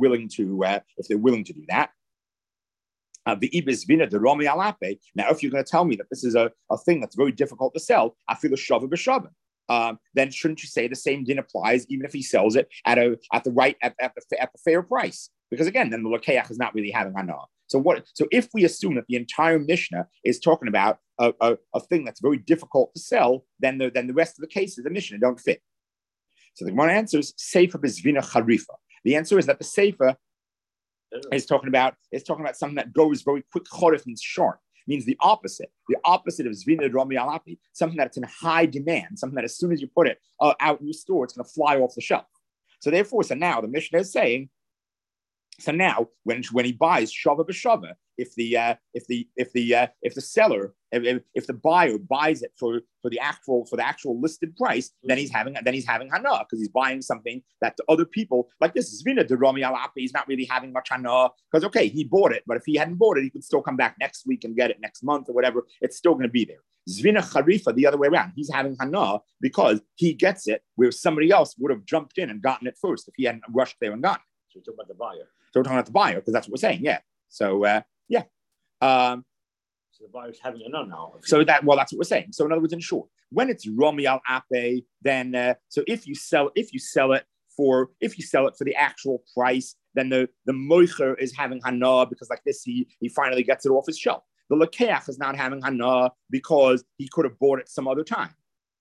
Speaker 1: that. Now, if you're going to tell me that this is a thing that's very difficult to sell, I feel a shava b'shava. Then shouldn't you say the same din applies even if he sells it at the fair price? Because again, then the lakeach is not really having hana. So if we assume that the entire Mishnah is talking about a thing that's very difficult to sell, then the rest of the cases of the Mishnah don't fit. So the Gemara answers seifa bezvina charifa. The answer is that the seifa is talking about something that goes very quick. Chorif means sharp. Means the opposite of zvina romi alapi, something that's in high demand, something that as soon as you put it out in your store, it's going to fly off the shelf. So therefore, now the Mishnah is saying, so now when he buys shava b'shava, if the seller, if the buyer buys it for the actual listed price, then he's having hana, because he's buying something that to other people, like this zvina de romi alapi, he's not really having much hana, because okay, he bought it, but if he hadn't bought it, he could still come back next week and get it next month or whatever. It's still going to be there. Zvina charifa, the other way around, he's having hana because he gets it where somebody else would have jumped in and gotten it first if he hadn't rushed there and gotten it.
Speaker 2: So we're talking about the buyer.
Speaker 1: So we're talking about the buyer because that's what we're saying, yeah. So yeah.
Speaker 2: So the buyer's having a no now.
Speaker 1: So that's what we're saying. So in other words, in short, when it's romi al ape, then so if you sell it for the actual price, then the moicher is having hana because like this he finally gets it off his shelf. The lakeach is not having hana because he could have bought it some other time.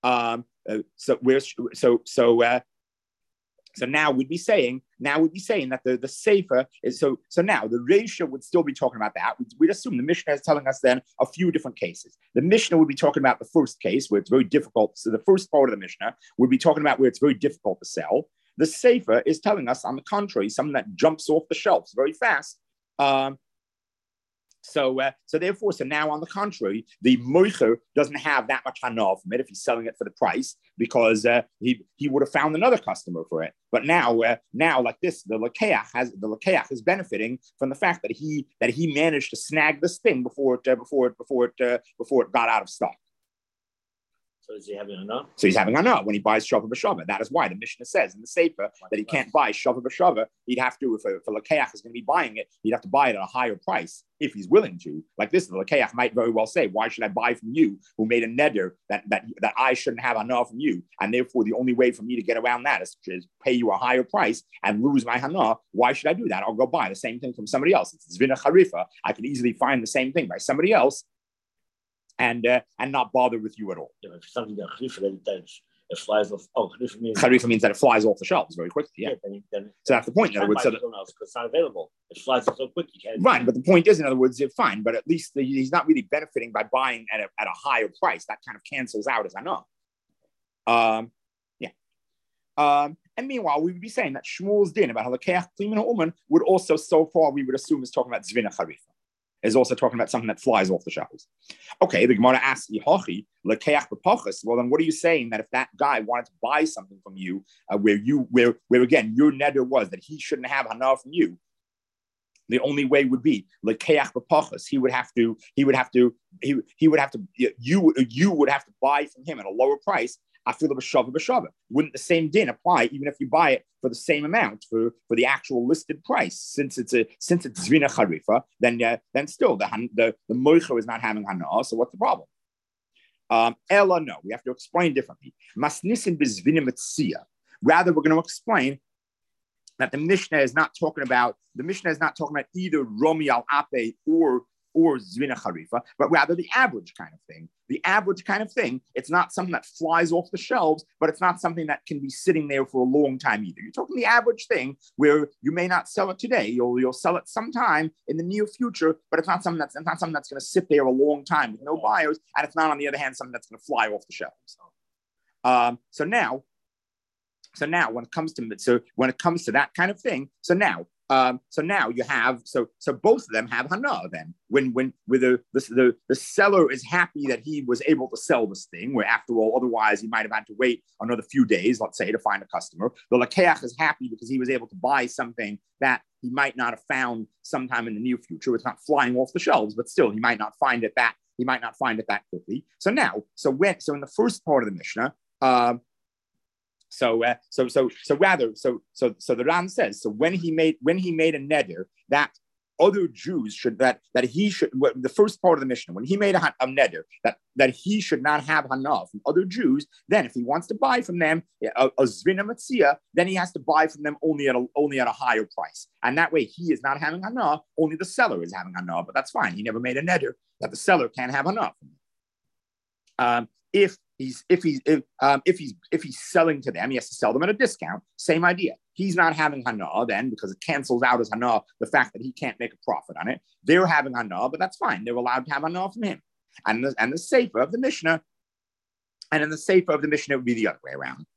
Speaker 1: So now we'd be saying that the sefer is so now the Reisha would still be talking about that. We'd assume the Mishnah is telling us then a few different cases. The Mishnah would be talking about the first case where it's very difficult. So the first part of the Mishnah would be talking about where it's very difficult to sell. The sefer is telling us, on the contrary, something that jumps off the shelves very fast. So now on the contrary, the moicher doesn't have that much hana from it if he's selling it for the price because he would have found another customer for it. But now like this, the lakeach is benefiting from the fact that he managed to snag this thing before it got out of stock.
Speaker 2: So is he having hana?
Speaker 1: So he's having hana when he buys shava b'shava. That is why the Mishnah says in the Sefer that he can't buy shava b'shava. He'd have to, if a lakeach is going to be buying it, he'd have to buy it at a higher price if he's willing to. Like this, the lakeach might very well say, "Why should I buy from you, who made a neder that I shouldn't have hana from you, and therefore the only way for me to get around that is pay you a higher price and lose my hana. Why should I do that? I'll go buy the same thing from somebody else. It's zvina charifa. I can easily find the same thing by somebody else." And not bother with you at all.
Speaker 2: Yeah, if something that it flies off. Oh,
Speaker 1: charifa means that it flies off the shelves very quickly. Yeah. Then so that's the point. In other words,
Speaker 2: because it's not available. It flies off so quick you can't.
Speaker 1: Right, but the point is, in other words, fine. But at least he's not really benefiting by buying at a higher price. That kind of cancels out, as I know. And meanwhile, we would be saying that Shmuel's din about halakeach klimin ha'uman would also, so far, we would assume is talking about zvina charifa. Is also talking about something that flies off the shelves. Okay, the Gemara asks, well, then what are you saying that if that guy wanted to buy something from you, where again your neder was that he shouldn't have hana from you, the only way would be lekeach b'pachas. You would have to buy from him at a lower price. Afilu b'shava b'shava. Wouldn't the same din apply even if you buy it for the same amount for the actual listed price? Since it's zvina charifa, then still the moicher is not having hana. So what's the problem? Ella, no, we have to explain differently. Masnisin b'zvina mitzia. Rather, we're going to explain that the Mishnah is not talking about either romi al ape or or zvina charifa, but rather the average kind of thing. The average kind of thing, it's not something that flies off the shelves, but it's not something that can be sitting there for a long time either. You're talking the average thing where you may not sell it today. You'll sell it sometime in the near future, but it's not something that's going to sit there a long time with no buyers, and it's not, on the other hand, something that's going to fly off the shelves. So now when it comes to that kind of thing, so now you have both of them have hana. Then when the seller is happy that he was able to sell this thing, where after all otherwise he might have had to wait another few days, let's say, to find a customer. The lakeach is happy because he was able to buy something that he might not have found sometime in the near future. It's not flying off the shelves, but still he might not find it that quickly. So in the first part of the Mishnah. So the Ran says, so when he made a neder that other Jews the first part of the Mishnah, when he made a neder that he should not have hana from other Jews, then if he wants to buy from them a zvina matzia, then he has to buy from them only at a higher price, and that way he is not having hana, only the seller is having hana. But that's fine. He never made a neder that the seller can't have hana from him. If he's selling to them, he has to sell them at a discount. Same idea. He's not having hana then, because it cancels out as hana the fact that he can't make a profit on it. They're having hana, but that's fine. They're allowed to have hana from him. And the sefer of the Mishnah, and in the sefer of the Mishnah, it would be the other way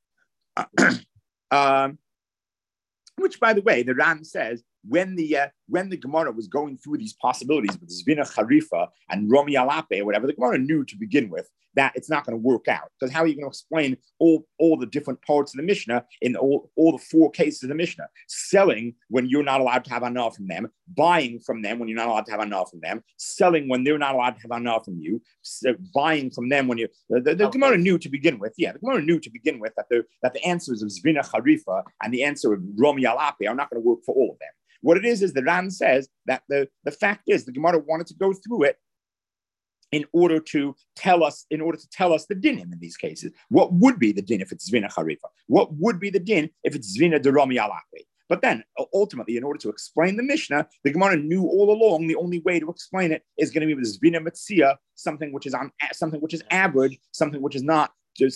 Speaker 1: around. Which, by the way, the Ran says when the Gemara was going through these possibilities with Zvina Charifa and Romi Alape or whatever, the Gemara knew to begin with that it's not going to work out. Because how are you going to explain all the different parts of the Mishnah in all the four cases of the Mishnah? Selling when you're not allowed to have hana from them, buying from them when you're not allowed to have hana from them, selling when they're not allowed to have hana from you, buying from them when you... The Gemara knew to begin with, the Gemara knew to begin with that the answers of Zvina Charifa and the answer of Romi Alape are not going to work for all of them. What it is the Ran says that the fact is the Gemara wanted to go through it in order to tell us the dinim in these cases. What would be the din if it's Zvina Charifa? What would be the din if it's Zvina de Romi Alape? But then, ultimately, in order to explain the Mishnah, the Gemara knew all along the only way to explain it is going to be with Zvina Metzia, something which is average, something which is not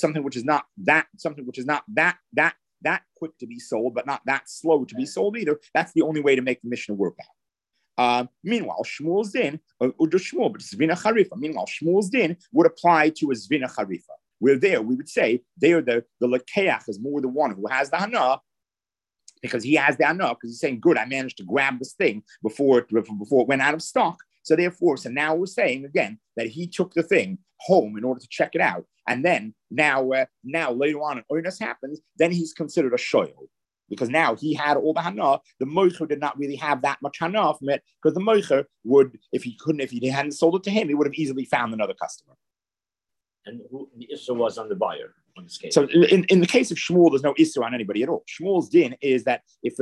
Speaker 1: that quick to be sold, but not that slow to be sold either. That's the only way to make the Mishnah work out. Meanwhile, Shmuel's din, or just Shmuel, but Zvina Charifa. Meanwhile, Shmuel's din would apply to a Zvina Charifa. Where there, we would say, there the Lekeach is more the one who has the Hana, because he has the Hana, because he's saying, good, I managed to grab this thing before it went out of stock. So now we're saying again that he took the thing home in order to check it out. And then now later on, an oinus happens, then he's considered a shoyl. Because now he had all the hana. The moicher did not really have that much hana from it, because the moicher would, if he hadn't sold it to him, he would have easily found another customer.
Speaker 3: And who the issue was on the buyer in this case?
Speaker 1: So in the case of Shmuel, there's no issue on anybody at all. Shmuel's din is that if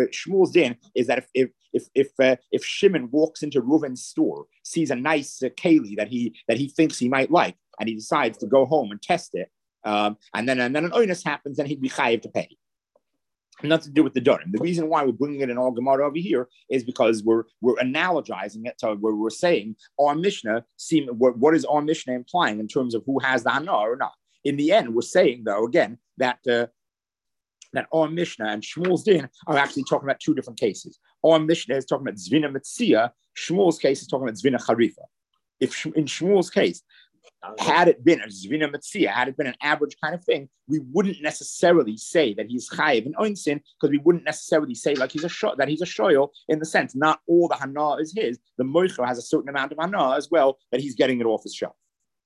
Speaker 1: Shimon walks into Reuven's store, sees a nice keli that he thinks he might like, and he decides to go home and test it, and then an oinus happens, then he'd be chayiv to pay. Nothing to do with the Durim. The reason why we're bringing it in all Gemara over here is because we're analogizing it to where we're saying our Mishnah what is our Mishnah implying in terms of who has the Hana or not. In the end, we're saying though again that our Mishnah and Shmuel's din are actually talking about two different cases. Our Mishnah is talking about Zvina Metzia. Shmuel's case is talking about Zvina Charifa. If in Shmuel's case, had it been a Zvina Metzia, had it been an average kind of thing, we wouldn't necessarily say that he's chayiv in oinsin, because we wouldn't necessarily say like he's a shoyl in the sense not all the hana is his. The moicher has a certain amount of hana as well that he's getting it off his shelf.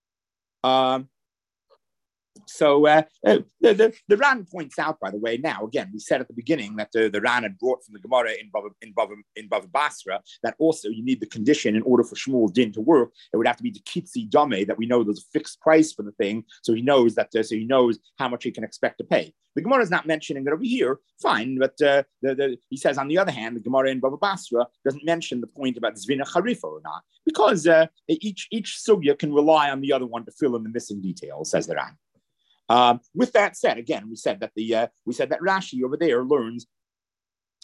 Speaker 1: So the Ran points out, by the way, now again, we said at the beginning that the Ran had brought from the Gemara in Bava Basra that also you need the condition in order for Shmuel's din to work. It would have to be the kitzi dame, that we know there's a fixed price for the thing, so he knows how much he can expect to pay. The Gemara is not mentioning it over here, fine, but he says on the other hand, the Gemara in Bava Basra doesn't mention the point about Zvina Charifa or not, because each sugya can rely on the other one to fill in the missing details, says the Ran. With that said, again, we said that Rashi over there learns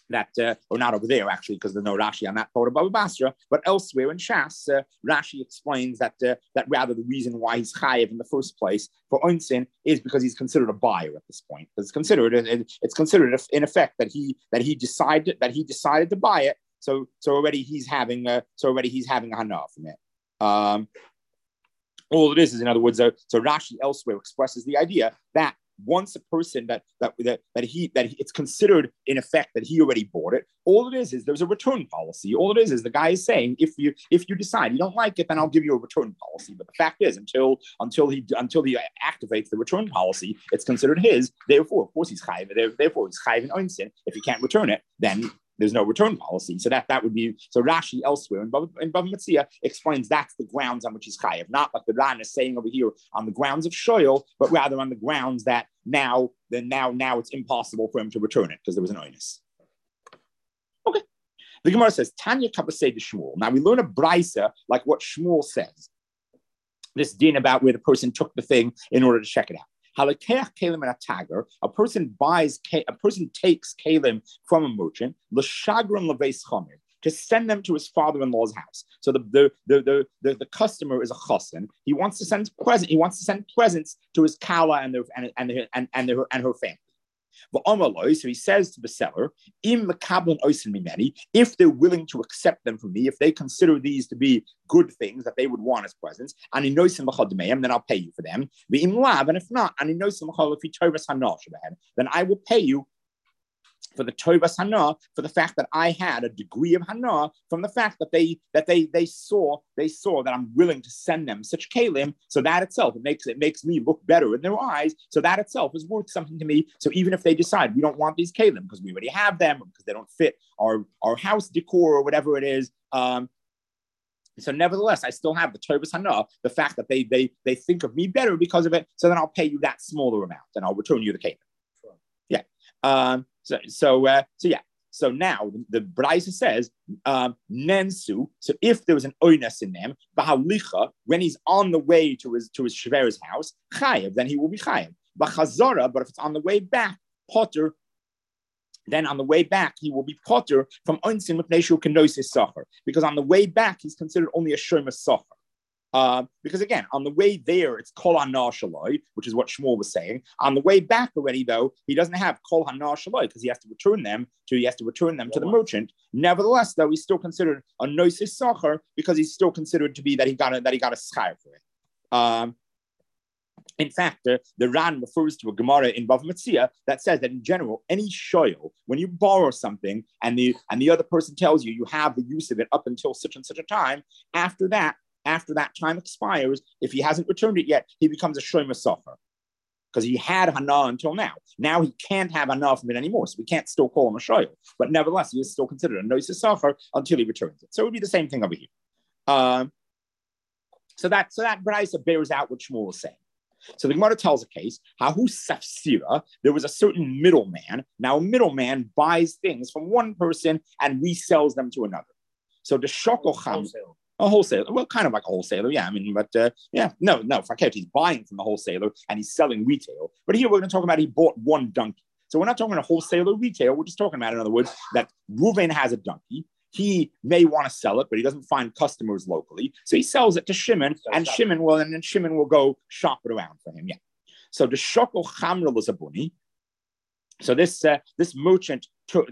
Speaker 1: that, or not over there actually, because there's no Rashi on that part of Baba Basra, but elsewhere in Shas, Rashi explains that that rather the reason why he's chayiv in the first place for Onsin is because he's considered a buyer at this point. It's considered in effect that he decided to buy it. So already he's having a hana from it. All it is, in other words, so Rashi elsewhere expresses the idea that once a person that it's considered in effect that he already bought it, all it is there's a return policy. All it is the guy is saying, if you decide you don't like it, then I'll give you a return policy. But the fact is, until he activates the return policy, it's considered his. Therefore, of course, he's chayiv. Therefore, he's chayiv in onsin. If he can't return it, then there's no return policy. So that would be, so Rashi elsewhere in Bava Metzia explains that's the grounds on which he's chayiv, not like the Ran is saying over here on the grounds of shoyl, but rather on the grounds that now it's impossible for him to return it because there was an oinus. Okay. The Gemara says, Tanya Kabasei de Shmuel. Now we learn a brisa like what Shmuel says. This din about where the person took the thing in order to check it out. A person takes kalim from a merchant, to send them to his father-in-law's house. So the customer is a chassan. He wants to send presents to his kala and her family. So he says to the seller, if they're willing to accept them from me, if they consider these to be good things that they would want as presents, then I'll pay you for them. And if not, then I will pay you for the tovas hana, for the fact that I had a degree of hana from the fact that they saw that I'm willing to send them such kalim. So that itself, it makes me look better in their eyes. So that itself is worth something to me. So even if they decide we don't want these kalim because we already have them, or because they don't fit our house decor or whatever it is, so nevertheless, I still have the tovas hana, the fact that they think of me better because of it. So then I'll pay you that smaller amount and I'll return you the kalim. Sure. Yeah. So now the Braisa says nensu. So if there was an oines in them, bahalicha, when he's on the way to his shaver's house, chayev, then he will be chayev. Bachazara, but if it's on the way back, potter, then on the way back he will be potter from oinsin with neshu kenosis sacher, because on the way back he's considered only a shomer sacher. Because again, on the way there, it's kol hana shaloi, which is what Shmuel was saying. On the way back already, though, he doesn't have kol hana shaloi because he has to return them to the merchant. Nevertheless, though, he's still considered a noisis sacher because he's still considered to be that he got a schar for it. In fact, the Ran refers to a Gemara in Bava Metzia that says that in general, any shoyl, when you borrow something and the other person tells you you have the use of it up until such and such a time, after that time expires, if he hasn't returned it yet, he becomes a shomer sacher because he had hana until now. Now he can't have hana from it anymore, so we can't still call him a shoyl. But nevertheless, he is still considered a noisis sacher until he returns it. So it would be the same thing over here. So that Braisa bears out what Shmuel is saying. So the Gemara tells a case, Hahu Safsira, there was a certain middleman. Now a middleman buys things from one person and resells them to another. So the Shokocham, a wholesaler, well, kind of like a wholesaler, yeah. I mean, but no, Fakert, he's buying from the wholesaler and he's selling retail. But here we're going to talk about he bought one donkey. So we're not talking about a wholesaler retail. We're just talking about, in other words, that Reuven has a donkey. He may want to sell it, but he doesn't find customers locally. So he sells it to Shimon, and Shimon will go shop it around for him. Yeah. So the Shoko Chamra Lazabuni. So this merchant took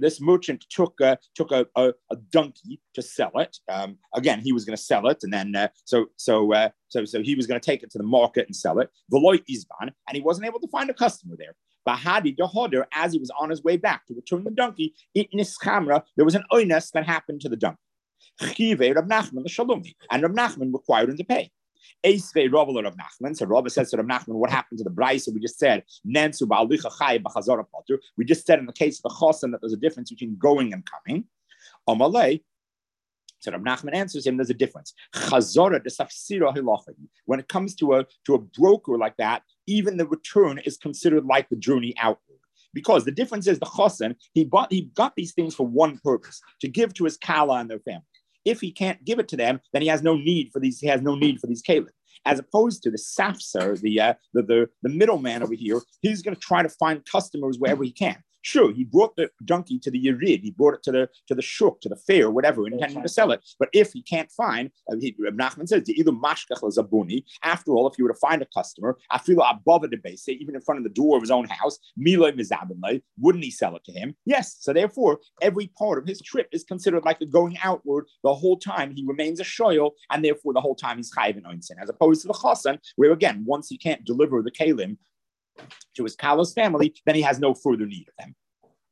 Speaker 1: a donkey to sell it. Again, he was going to sell it, and then so he was going to take it to the market and sell it. Veloy Izban, and he wasn't able to find a customer there. Bahadi Dehoder, as he was on his way back to return the donkey, in his camera, there was an oines that happened to the donkey. Chive Rab Nachman the Shalomni, and Rab Nachman required him to pay. Eisvei Rabba Rab Nachman. So Rabba says to Rab Nachman, what happened to the Braisa? We just said Nensu Ba'alicha Chay B'Chazara Potter. We just said in the case of the Chosan that there's a difference between going and coming. Amalei. So Rab Nachman answers him, there's a difference. Chazara de Safsira Hilachayi. When it comes to a broker like that, even the return is considered like the journey outward. Because the difference is the chosen, he got these things for one purpose, to give to his kala and their family. If he can't give it to them, then he has no need for these kalim. As opposed to the safsar, the middleman over here, he's going to try to find customers wherever he can. Sure, he brought the donkey to the Yerid, he brought it to the shuk, to the fair, whatever, intending to sell it. But if he can't find, Nachman says, after all, if you were to find a customer, I feel above the base, say even in front of the door of his own house, wouldn't he sell it to him? Yes. So therefore, every part of his trip is considered like a going outward the whole time. He remains a shoyl, and therefore the whole time he's chayiv in oinsin, as opposed to the chasan, where again, once he can't deliver the kalim to his Kala's family, then he has no further need of them.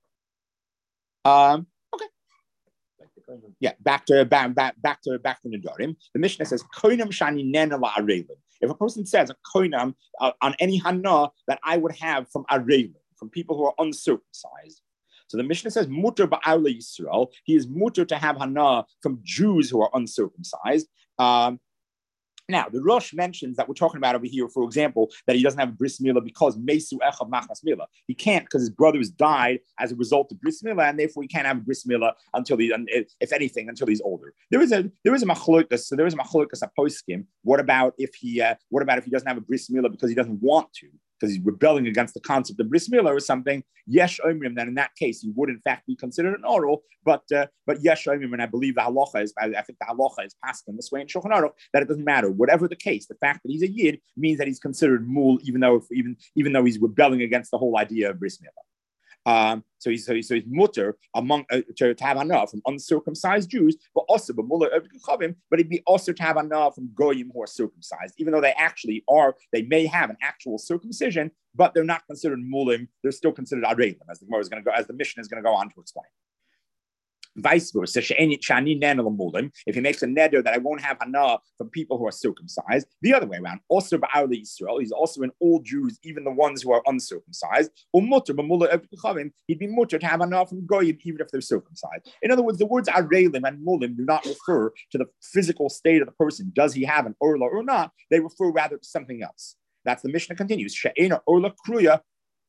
Speaker 1: Okay. Yeah, back to Nedarim. The Mishnah says, "Koinam shani nena la'arelim." If a person says a koinam on any hana that I would have from arelim, from people who are uncircumcised. So the Mishnah says, "Mutter ba'avle Yisrael." He is mutter to have hana from Jews who are uncircumcised. Now, the Rosh mentions that we're talking about over here, for example, that he doesn't have a bris milah because mesu echav machnas milah. He can't because his brothers died as a result of bris milah, and therefore he can't have a bris milah until if anything, until he's older. There is a machlokas. So there is a machlokas aposkim. What about if he doesn't have a bris milah because he doesn't want to? Because he's rebelling against the concept of bris milah or something, yesh omrim, then in that case he would in fact be considered an oral, but yesh omrim, and I believe the halacha is, I think the halacha is passed in this way in Shulchan Aruch, that it doesn't matter. Whatever the case, the fact that he's a yid means that he's considered mul, even though he's rebelling against the whole idea of bris milah. So he's mutter among to have hana from uncircumcised Jews, but also but he'd be also to have hana from goyim who are circumcised, even though they may have an actual circumcision, but they're not considered mulim. They're still considered arelim, as the Mishnah is going to go on to explain. Vice versa, if he makes a neder that I won't have hana from people who are circumcised, the other way around, also ba'avle Yisrael, he's also in all Jews, even the ones who are uncircumcised, he'd be mutter to have hana from goyim, even if they're circumcised. In other words, the words arelim and mulim do not refer to the physical state of the person. Does he have an orla or not? They refer rather to something else. That's the Mishnah continues. She'ena orla kruya.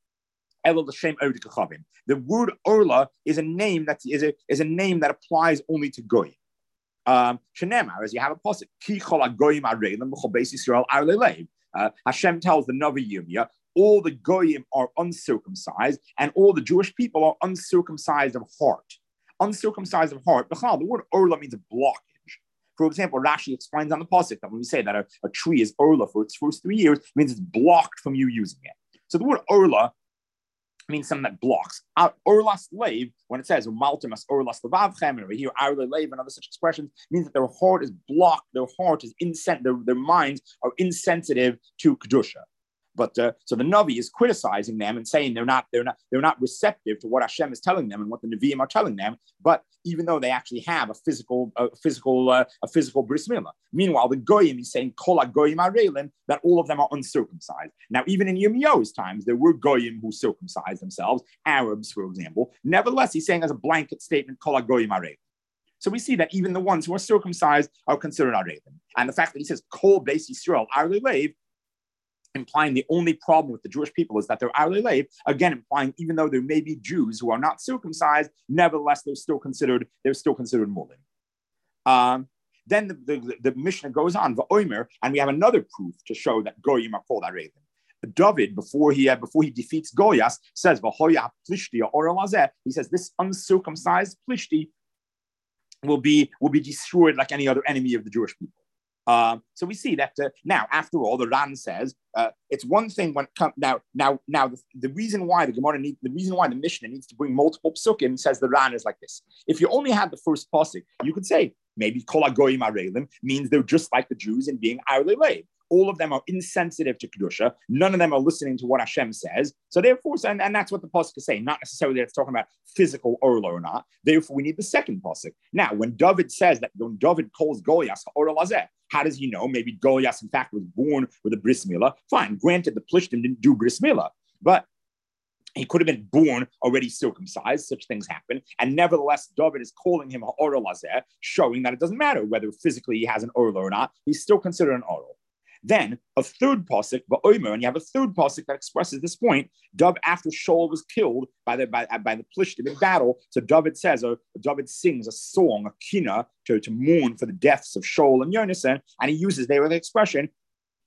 Speaker 1: The word orla is a name that applies only to goyim. Shenemar, as you have a pasuk, ki chol goyim arelim b'chol beis Yisrael arle leiv. Hashem tells the Navi Yirmiyah, all the goyim are uncircumcised, and all the Jewish people are uncircumcised of heart. Uncircumcised of heart. The word orla means a blockage. For example, Rashi explains on the pasuk that when we say that a tree is orla for its first 3 years, it means it's blocked from you using it. So the word orla means something that blocks. Orla slave, when it says umaltimas orla slavavchem, and over here arle leiv and other such expressions, means that their heart is blocked. Their heart is their minds are insensitive to kedusha. But so the Navi is criticizing them and saying they're not receptive to what Hashem is telling them and what the Nevi'im are telling them. But even though they actually have a physical bris milah, meanwhile the goyim is saying kol goyim arelim, that all of them are uncircumcised. Now even in Yirmiyahu's times there were goyim who circumcised themselves, Arabs for example. Nevertheless, he's saying as a blanket statement kol goyim arelim. So we see that even the ones who are circumcised are considered arelim, and the fact that he says kol beis Yisrael arle leiv, implying the only problem with the Jewish people is that they're arle leiv, again implying even though there may be Jews who are not circumcised, nevertheless they're still considered mulim. Then the Mishnah goes on v'omer, and we have another proof to show that goyim are called arelim. David, before he defeats Goliath, says v'hoya plishti or lazeh. He says this uncircumcised plishti will be destroyed like any other enemy of the Jewish people. So we see that now, after all, the Ran says it's one thing when it comes now. The reason why the Mishnah needs to bring multiple psukim, says the Ran, is like this: if you only had the first pasuk, you could say maybe kol hagoyim arelim means they're just like the Jews in being arle leiv. All of them are insensitive to kedusha. None of them are listening to what Hashem says. So therefore, and that's what the pasuk is saying. Not necessarily that it's talking about physical orla or not. Therefore, we need the second pasuk. Now, when David calls Goliath orla lazeh, how does he know? Maybe Goliath, in fact, was born with a bris milah. Fine, granted, the Plishtim didn't do bris milah, but he could have been born already circumcised. Such things happen. And nevertheless, David is calling him ha'orla lazeh, showing that it doesn't matter whether physically he has an orla or not. He's still considered an oral. Then a third pasuk, va'omer, and you have a third pasuk that expresses this point. After Shaul was killed by the Plishtim in battle, so David sings a song, a kina, to mourn for the deaths of Shaul and Yonasan, and he uses there the expression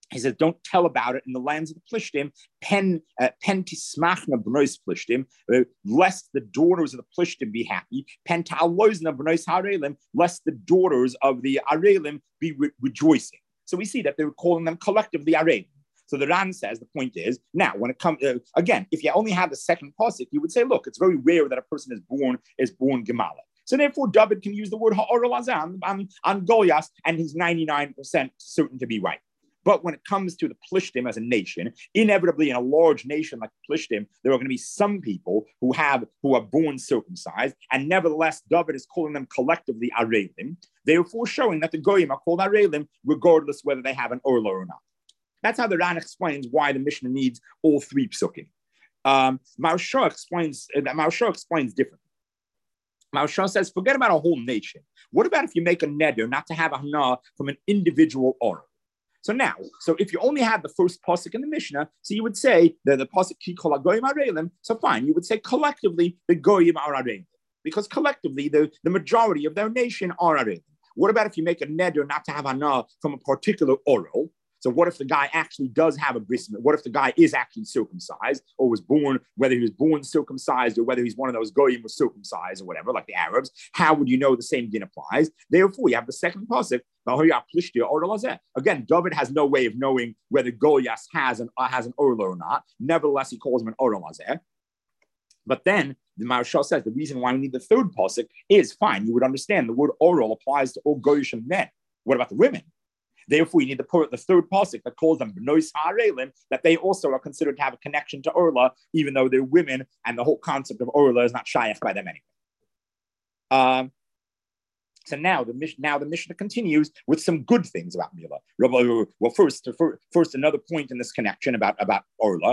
Speaker 1: He says, don't tell about it in the lands of the Plishtim, pen tismachna b'nois Plishtim, lest the daughters of the Plishtim be happy, pen ta'aloizna b'nois harelim, lest the daughters of the Arelim be rejoicing. So we see that they're calling them collectively Arelim. So the Ran says, the point is, now, when it comes, again, if you only have the second pasuk, you would say, look, it's very rare that a person is born Gemala. So therefore, David can use the word ha'orel azam on Goliath, and he's 99% certain to be right. But when it comes to the Plishtim as a nation, inevitably in a large nation like Plishtim, there are going to be some people who are born circumcised, and nevertheless, David is calling them collectively Arelim, therefore showing that the Goyim are called Arelim, regardless whether they have an orla or not. That's how the Ran explains why the Mishnah needs all three psukim. Maharsha explains differently. Maharsha says, forget about a whole nation. What about if you make a neder not to have a hana from an individual oral? So if you only have the first pasuk in the Mishnah, so you would say that the pasuk ki kol hagoyim arelim. So fine, you would say collectively the goyim are arelim, because collectively the majority of their nation are arelim. What about if you make a neder not to have hana from a particular oral? So what if the guy actually does have a bris? What if the guy is actually circumcised, or was born, whether he was born circumcised or whether he's one of those goyim was circumcised or whatever, like the Arabs? How would you know the same din applies? Therefore, you have the second pasuk. Again, David has no way of knowing whether Goliath has an orla or not. Nevertheless, he calls him an orla lazeh. But then the Maharsha says the reason why we need the third pasuk is fine. You would understand the word oral applies to all goyish men. What about the women? Therefore, you need the third pasuk that calls them b'nois ha'arelim, that they also are considered to have a connection to Orla, even though they're women, and the whole concept of Orla is not shaykh by them anyway. So now the Mishnah continues with some good things about Mila. Well, first another point in this connection about Orla.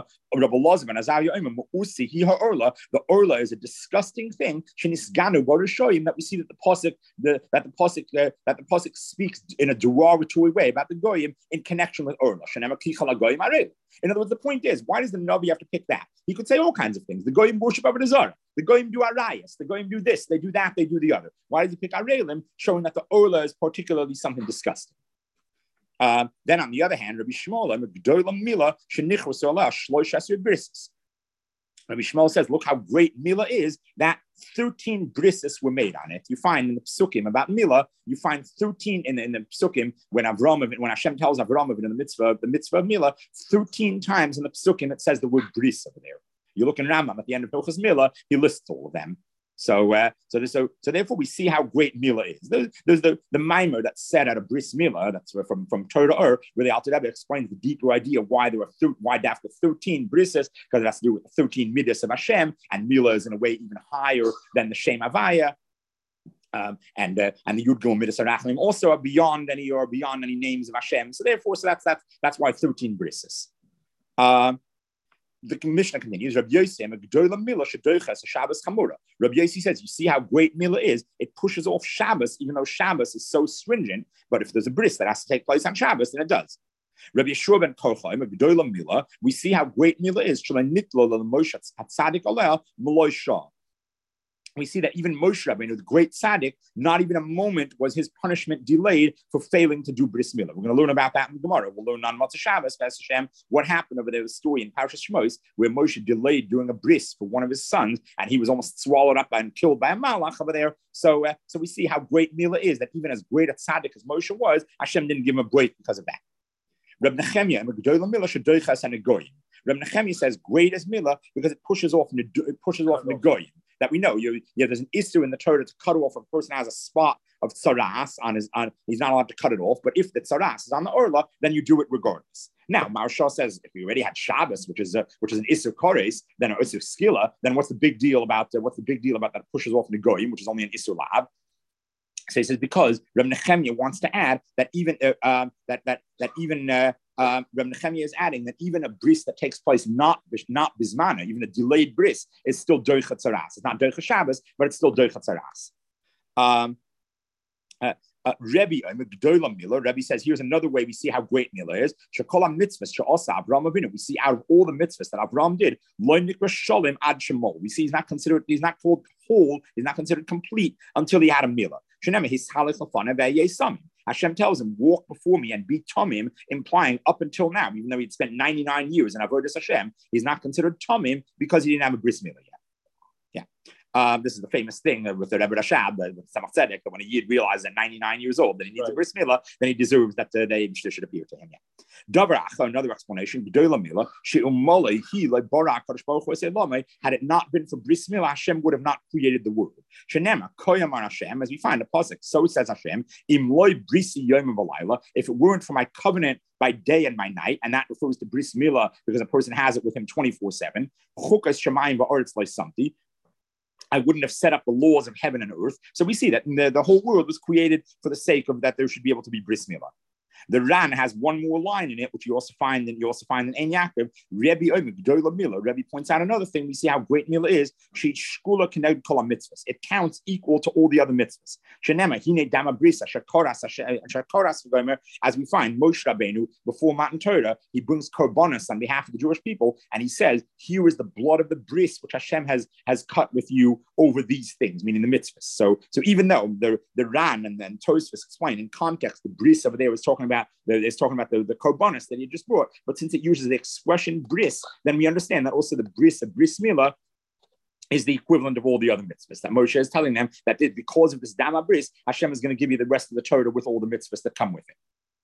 Speaker 1: The Orla is a disgusting thing. That we see that the pasuk speaks in a derogatory way about the goyim in connection with Orla. In other words, the point is, why does the Navi have to pick that? He could say all kinds of things. The goyim worship Avodah Zarah. The goyim do arayas. The goyim do this. They do that. They do the other. Why does he pick arelim, showing that the Orla is particularly something disgusting? Then on the other hand, Rabbi Shmuel, Rabbi Shmuel says, look how great Mila is, that 13 brises were made on it. You find in the Psukim about Mila, you find 13 in the Psukim when Hashem tells Avram in the mitzvah of Mila, 13 times in the Psukim it says the word bris over there. You look in Rambam at the end of Hilchos Mila, he lists all of them. So therefore we see how great Mila is. There's the mimer that's said at a bris Mila, that's from Torah Ur, where the Alter Rebbe explains the deeper idea why after 13 brises, because it has to do with the 13 midas of Hashem, and Mila is in a way even higher than the Shem Havaya. And the Yud Gimel Midas Arachim also are beyond any names of Hashem. So therefore, that's why 13 brises. The Mishnah continues. Rabbi Yossi says, you see how great Mila is? It pushes off Shabbos, even though Shabbos is so stringent. But if there's a bris that has to take place on Shabbos, then it does. Rabbi Yeshua ben Korchaim, Mila, we see how great Mila is. We see that even Moshe Rabbeinu, the great tzaddik, not even a moment was his punishment delayed for failing to do bris milah. We're going to learn about that in the Gemara. We'll learn on Matzah Shabbos, B'ez Hashem, what happened over there, the story in Parshas Shmos, where Moshe delayed doing a bris for one of his sons, and he was almost swallowed up and killed by a malach over there. So we see how great milah is, that even as great a tzaddik as Moshe was, Hashem didn't give him a break because of that. Reb Nechemia, Reb Nechemia says great as milah because it pushes off the goyim. That we know, there's an issue in the Torah to cut off if a person has a spot of tsaras he's not allowed to cut it off. But if the tsaras is on the orla, then you do it regardless. Now, Maharsha says if we already had Shabbos, which is an issur kores, then an issur skila, then what's the big deal about that? It pushes off the goyim, which is only an issur lav. So he says because Reb Nechemia wants to add that even Reb Nechemia is adding that even a bris that takes place not bismana, even a delayed bris, is still doichat tzaras. It's not doichat Shabbos, but it's still doichat tzaras. Rebbe says, here's another way we see how great Mila is. We see out of all the mitzvahs that Avram did, we see he's not called whole, he's not considered complete until he had a Mila. Hashem tells him, walk before me and be Tomim, implying up until now, even though he'd spent 99 years in Avodas Hashem, he's not considered Tomim because he didn't have a bris milah yet. This is the famous thing with the Rebbe Rashab, with Tzemach Tzedek, that when a Yid realizes at 99 years old that he needs a bris milah, then he deserves that the Eibishter should appear to him. Another explanation, had it not been for bris milah, Hashem would have not created the world. As we find the pasuk, so says Hashem, if it weren't for my covenant by day and by night, and that refers to bris milah because a person has it with him 24/7. I wouldn't have set up the laws of heaven and earth. So we see that the whole world was created for the sake of that there should be able to be bris milah. The Ran has one more line in it, which you also find in Ein Yaakov. Rebbe points out another thing. We see how great milah is. It counts equal to all the other mitzvahs. As we find Moshe Rabbeinu before Matan Torah, he brings korbanos on behalf of the Jewish people, and he says, "Here is the blood of the bris which Hashem has cut with you over these things," meaning the mitzvahs. So even though the Ran and then Tosfos explain in context the bris over there was talking about the korbanos that he just brought, but since it uses the expression bris, then we understand that also the bris of bris milah is the equivalent of all the other mitzvahs. That Moshe is telling them that because of this dama bris, Hashem is going to give you the rest of the Torah with all the mitzvahs that come with it.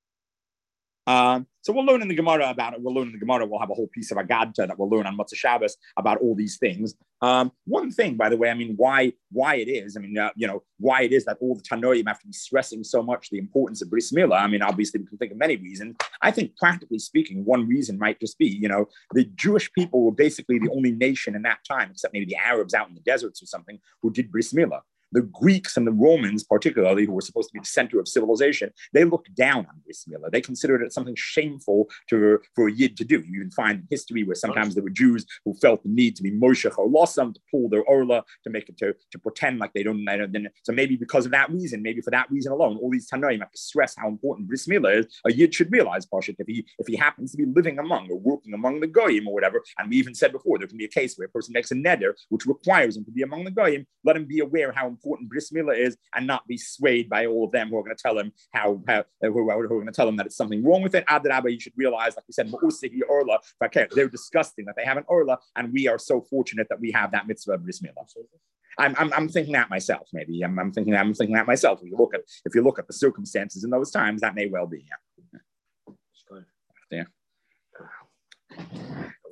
Speaker 1: So we'll learn in the Gemara about it. We'll learn in the Gemara. We'll have a whole piece of Agadta that we'll learn on Motzei Shabbos about all these things. One thing, by the way, I mean, why it is, why it is that all the Tanoim have to be stressing so much the importance of bris milah. I mean, obviously we can think of many reasons. I think practically speaking, one reason might just be, the Jewish people were basically the only nation in that time, except maybe the Arabs out in the deserts or something, who did bris milah. The Greeks and the Romans, particularly, who were supposed to be the center of civilization, they looked down on bris milah. They considered it something shameful for a Yid to do. You even find in history where sometimes there were Jews who felt the need to be Moshe Cholossam, to pull their orla, to make it to pretend like they don't. So maybe because of that reason, maybe for that reason alone, all these Tanoim have to stress how important bris milah is. A Yid should realize, Pashut, if he happens to be living among or working among the Goyim or whatever, and we even said before, there can be a case where a person makes a neder, which requires him to be among the Goyim, let him be aware how important bris milah is, and not be swayed by all of them who are going to tell him who are going to tell him that it's something wrong with it. Adrabah, you should realize, like we said, orla, they're disgusting that they have an orla, and we are so fortunate that we have that mitzvah of bris milah. I'm thinking that myself. Maybe I'm thinking that myself. If you look at the circumstances in those times, that may well be. Yeah.